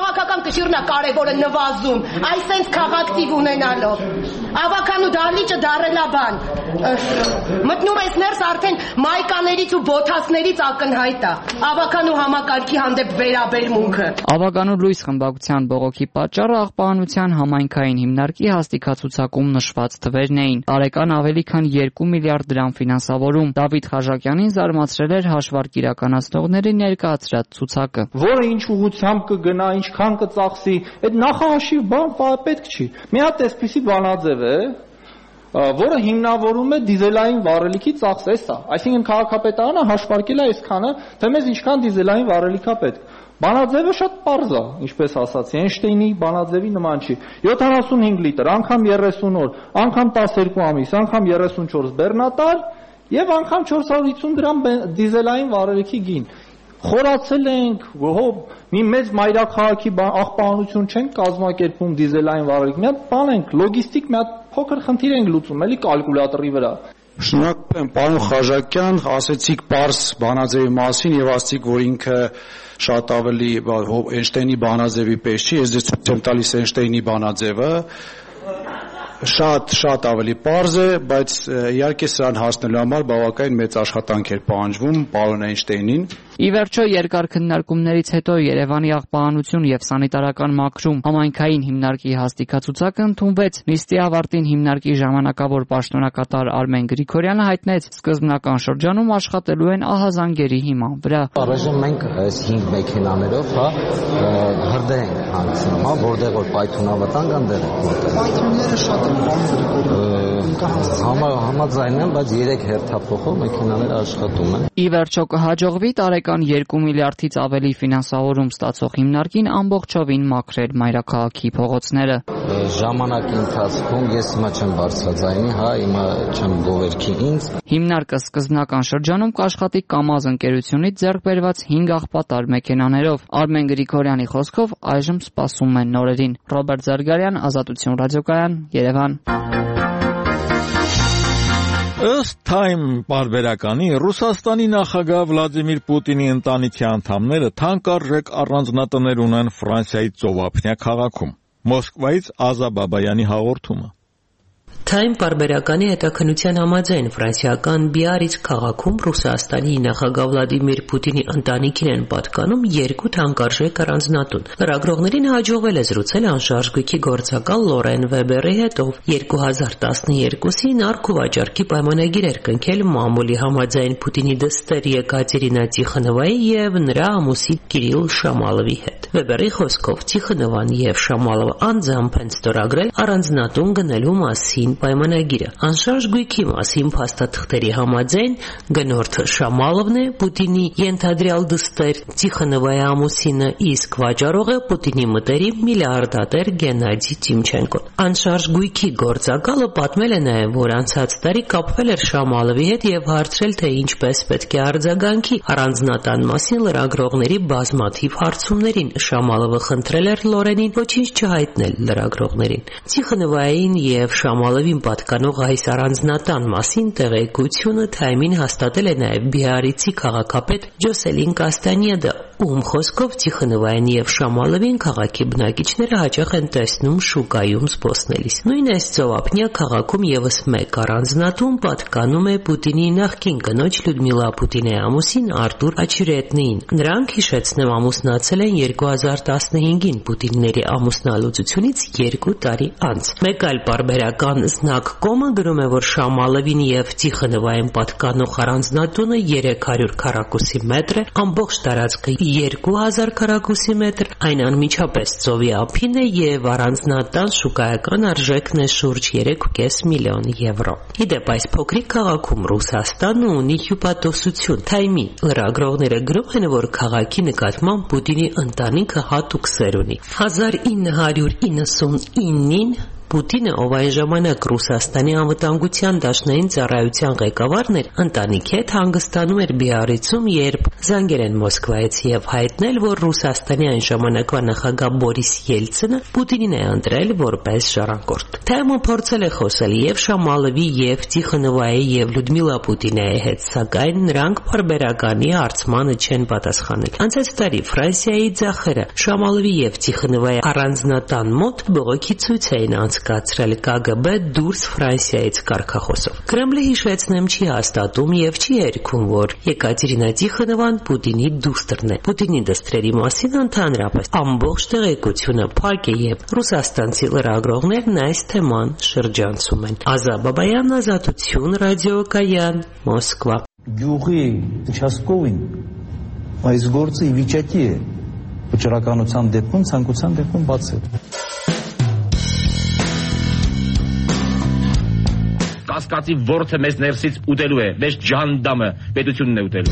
կշիռնա կարևորը նվազում, այսենց քաղաքտիվ ունենալով։ Ավականու դահլիճը դարելաբան։ Մտնում ես ներս արդեն մայկաներից ու բոթասներից ակնհայտ է։ Ավականու համակարգի հանդեպ վերաբերմունքը։ Ավականու լույս խմբակցության բողոքի պատճառը աղբանության համայնքային հիմնարկի հաստիքացուցակում նշված թվերն էին։ Տարեկան ավելի քան երկու միլիարդ դրամ ֆինանսավորում։ Դավիթ Խաժակյանին զարմացրել էր հաշվարկ իրականացնողների ներկայացրած ցուցակը։ Որը ինչ ուղղությամբ կգնա, ինչքան կծախսի, այդ նախահաշիվ բան պետք չի։ Մի հատ այսպիսի բանաձև է, որը հիմնավորում է դիզելային վառելիքի ծախսը, էսա։ Այսինքն քաղաքապետարանը հաշվարկել է այսքանը, թե մեզ ինչքան դիզելային վառելիք է պետք։ Բանաձևը շատ պարզ է, ինչպես ասացի, Էյնշտեյնի բանաձևի նման չի։ յոթանասունհինգ լիտր, անգամ երեսուն օր, անգամ տասներկու ամիս, անգամ երեսունչորս բեռնատար եւ անգամ չորս հարյուր հիսուն դրամ դիզելային վառելիքի գին։ Խորացել ենք, հոբ մի մեծ մայրաքաղաքի աղբանություն չենք կազմակերպում դիզելային վառելիք։ Մի հատ բան ենք, լոգիստիկ մի հատ փոքր խնդիր ենք լուծում, էլի կալկուլյատորի վրա։ Շնորհակալ եմ, պարոն Խաժակյան, ասեցիք պարզ բանաձևի մասին եւ ասացիք, որ ինքը շատ ավելի Էյնշտեյնի բանաձևի պես չի, ես ձեզ ցույց եմ տալիս Էյնշտեյնի բանաձևը։ Շատ շատ ավելի պարզ է, բայց իհարկե սրան հասնելու համար բավականին մեծ աշխատանք էր պահանջվում պարոն Էյնշտեյնին։ Ի վերջո երկար քննարկումներից հետո Երևանի աղբանություն եւ սանիտարական մաքրում համայնքային հիմնարկի հաստիքացուցակը ընդունվեց։ Նիստի ավարտին հիմնարկի ժամանակավոր պաշտոնակատար Արմեն Գրիգորյանը հայտնեց, սկզբնական շրջանում աշխատելու են ահազանգերի հիման վրա։ Առայժմ մենք այս հինգ մեքենաներով, հա, հրդեհ ենք հանգցնում, հա, որտեղ որ պայթյունավտանգ անդեր է։ Պայթյունները շատ են, համաձայն եմ, բայց երեք հերթափոխով մեքենաները աշխատում են։ Ի վերջո կհաջողվի տարեկան երկու միլիարդից ավելի ֆինանսավորում ստացող հիմնարկին ամբողջովին մաքրել մայրաքաղաքի փողոցները։ Ժամանակի ընթացքում ես հիմա չեմ բարձրաձայնի, հա, հիմա չեմ գովերքի ինձ։ Հիմնարկը սկզբնական շրջանում կաշխատի Կամազ ընկերությունից ձեռք բերված հինգ աղբատար մեքենաներով։ Արմեն Գրիգորյանի խոսքով այժմ սպասում են նորերին։ Ռոբերտ Զարգարյան, Ազատություն ռադիոկայան, Երևան։ Ըստ Time պարբերականի Ռուսաստանի նախագահ Վլադիմիր Պուտինի ընտանիքի անդամները թանկարժեք առանձնատներ ունեն Ֆրանսիայի ծովափնյա քաղաքում։ Մոսկվայից Ազա Բաբայանի հաղորդումը։ Time պարբերականի հետաքննության համաձայն ֆրանսիական Բիարից քաղաքում Ռուսաստանի նախագահ Վլադիմիր Պուտինի ընտանիքին են պատկանում երկու թանկարժեք առանձնատուն։ Լրագրողներին հաջողվել է զրուցել անշարժ գույքի գործակալ Լորեն Վեբերի հետ, ով երկու հազար տասներկուսին արք ու վաճառքի պայմանագիր էր կնքել մամուլի համաձայն Պուտինի դստեր Եկատերինա Տիխոնովայի եւ նրա ամուսի Կիրիլ Շամալովի հետ։ Վեբերի խոսքով Տիխոնովան եւ Շամալովը անձամբ են ստորագրել առանձնատուն գնելու մասին պայմանագիրը։ Անշարժ գույքի մասին փաստաթղթերի համաձայն գնորդը Շամալովն է, Պուտինի ենթադրյալ դստեր Տիխոնովայի ամուսինը, իսկ վաճառողը Պուտինի մտերիմ միլիարդատեր Գենադի Տիմչենկոն։ Անշարժ գույքի գործակալը պատմել է նաև, որ անցած տարի կապվել էր Շամալովի հետ եւ հարցրել, թե ինչպես պետք է արձագանքի առանձնատան մասին լրագրողների բազմաթիվ հարցումներին։ Շամալովը խնդրել էր Լորենին ոչինչ չհայտնել լրագրողներին։ Տիխոնովային եւ Շամալովին պատկանող այս առանձնատան մասին տեղեկությունը Թայմին հաստատել է նաև Բիարիցի քաղաքապետ Ջոսելին Կաստանյեդը, ում խոսքով Տիխոնովային եւ Շամալովին քաղաքի բնակիչները հաճախ են տեսնում շուկայում զբոսնելիս։ Նույն այս ծովափնյա քաղաքում եւս մեկ առանձնատուն պատկանում է Պուտինի նախկին կնոջ Լյուդմիլա Պուտինի ամուսին Արտուր Աչիրետնին։ Նրանք, հիշեցնեմ, ամուսնացել են երկու հազար տասնհինգին Պուտինների ամուսնալուծությունից երկու տարի անց։ Մեկ այլ պարբերական Զնակ կոմը գրում է, որ Շամալովին եւ Տիխոնովային պատկանող առանձնատունը երեք հարյուր քառակուսի մետր է, ամբողջ տարածքը երկու հազար քառակուսի մետր, այն անմիջապես ծովի ափին է եւ առանձնատան շուկայական արժեքն է շուրջ երեք ու կես միլիոն եվրո։ Իդեպ այս փոքրիկ քաղաքում Ռուսաստանը ունի հյուպատոսություն։ Թայմի լրագրողները գրում են, որ քաղաքի նկատմամբ Պուտինի ընտանիքը հատուկ սեր ունի։ հազար ինը հարյուր իննսունինին Պուտինը, ով այն ժամանակ Ռուսաստանի անվտանգության դաշնային ծառայության ղեկավարն էր, ընտանիքի հետ հանգստանում էր Բիարրիցում, երբ զանգել են Մոսկվայից եւ հայտնել, որ Ռուսաստանի այն ժամանակվա նախագահ Բորիս Ելցինը Պուտինին է ընտրել որպես ժառանգորդ։ Թեմը փորձել է խոսել եւ Շամալովի, եւ Տիխոնովայի, եւ Լյուդմիլա Պուտինայի հետ, սակայն նրանք բարբերականի հարցմանը չեն պատասխանել։ Անցած տարի Ֆրանսիայի ձախերը Շամալովի եւ Տիխոնովայի առանձնատան մոտ բողոքի ցույց էին անցկացրել ԿԳԲ դուրս Ֆրանսիայից կարգախոսով։ Կրեմլը, հիշեցնեմ, չի հաստատում եւ չի երգում, որ Եկատերինա Տիխոնովան Պուտինի դուստրն է։ Պուտինի դուստրերի մասին ընդհանրապես ամբողջ տեղեկությունը փակ է եւ ռուսաստանցի լրագրողներն այս թեման շրջանցում են։ Ազա Բաբայան, Ազատություն, ռադիոկայան, Մոսկվա։ Գյուղի участковին այս գործը ի վիճակի է վճռականության դեպքում, ցանկության դեպքում բացել։ Կասկածի ворթը մեզ ներսից ուտելու է, մեզ ջանդամը պետությունն է ուտելու։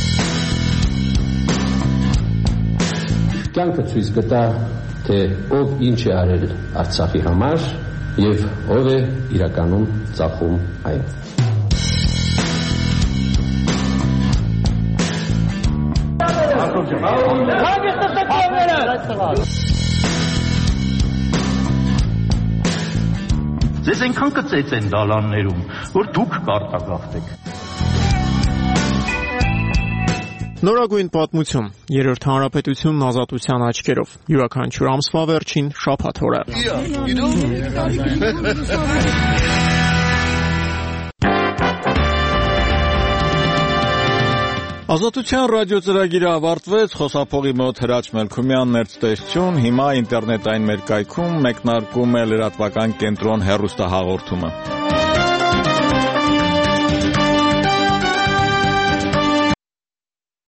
Կյանքը ցույց կտա, թե ով ինչ է արել Արցախի համար եւ ով է իրականում ծախում այն։ Ձեզ այնքան կծեց են դալաններում, որ դուք կարտագաղթեք։ Նորագույն պատմություն, երրորդ հանրապետությունն ազատության աչքերով, յուրաքանչյուր ամսվա վերջին շաբաթ օրը։ Ազատության ռադիոծրագիրը ավարտվեց, խոսափողի մոտ Հրաչ Մելքումյանն էր ցտեսություն, հիմա ինտերնետային մեր կայքում մեկնարկում է լրատվական կենտրոն հեռուստահաղորդումը։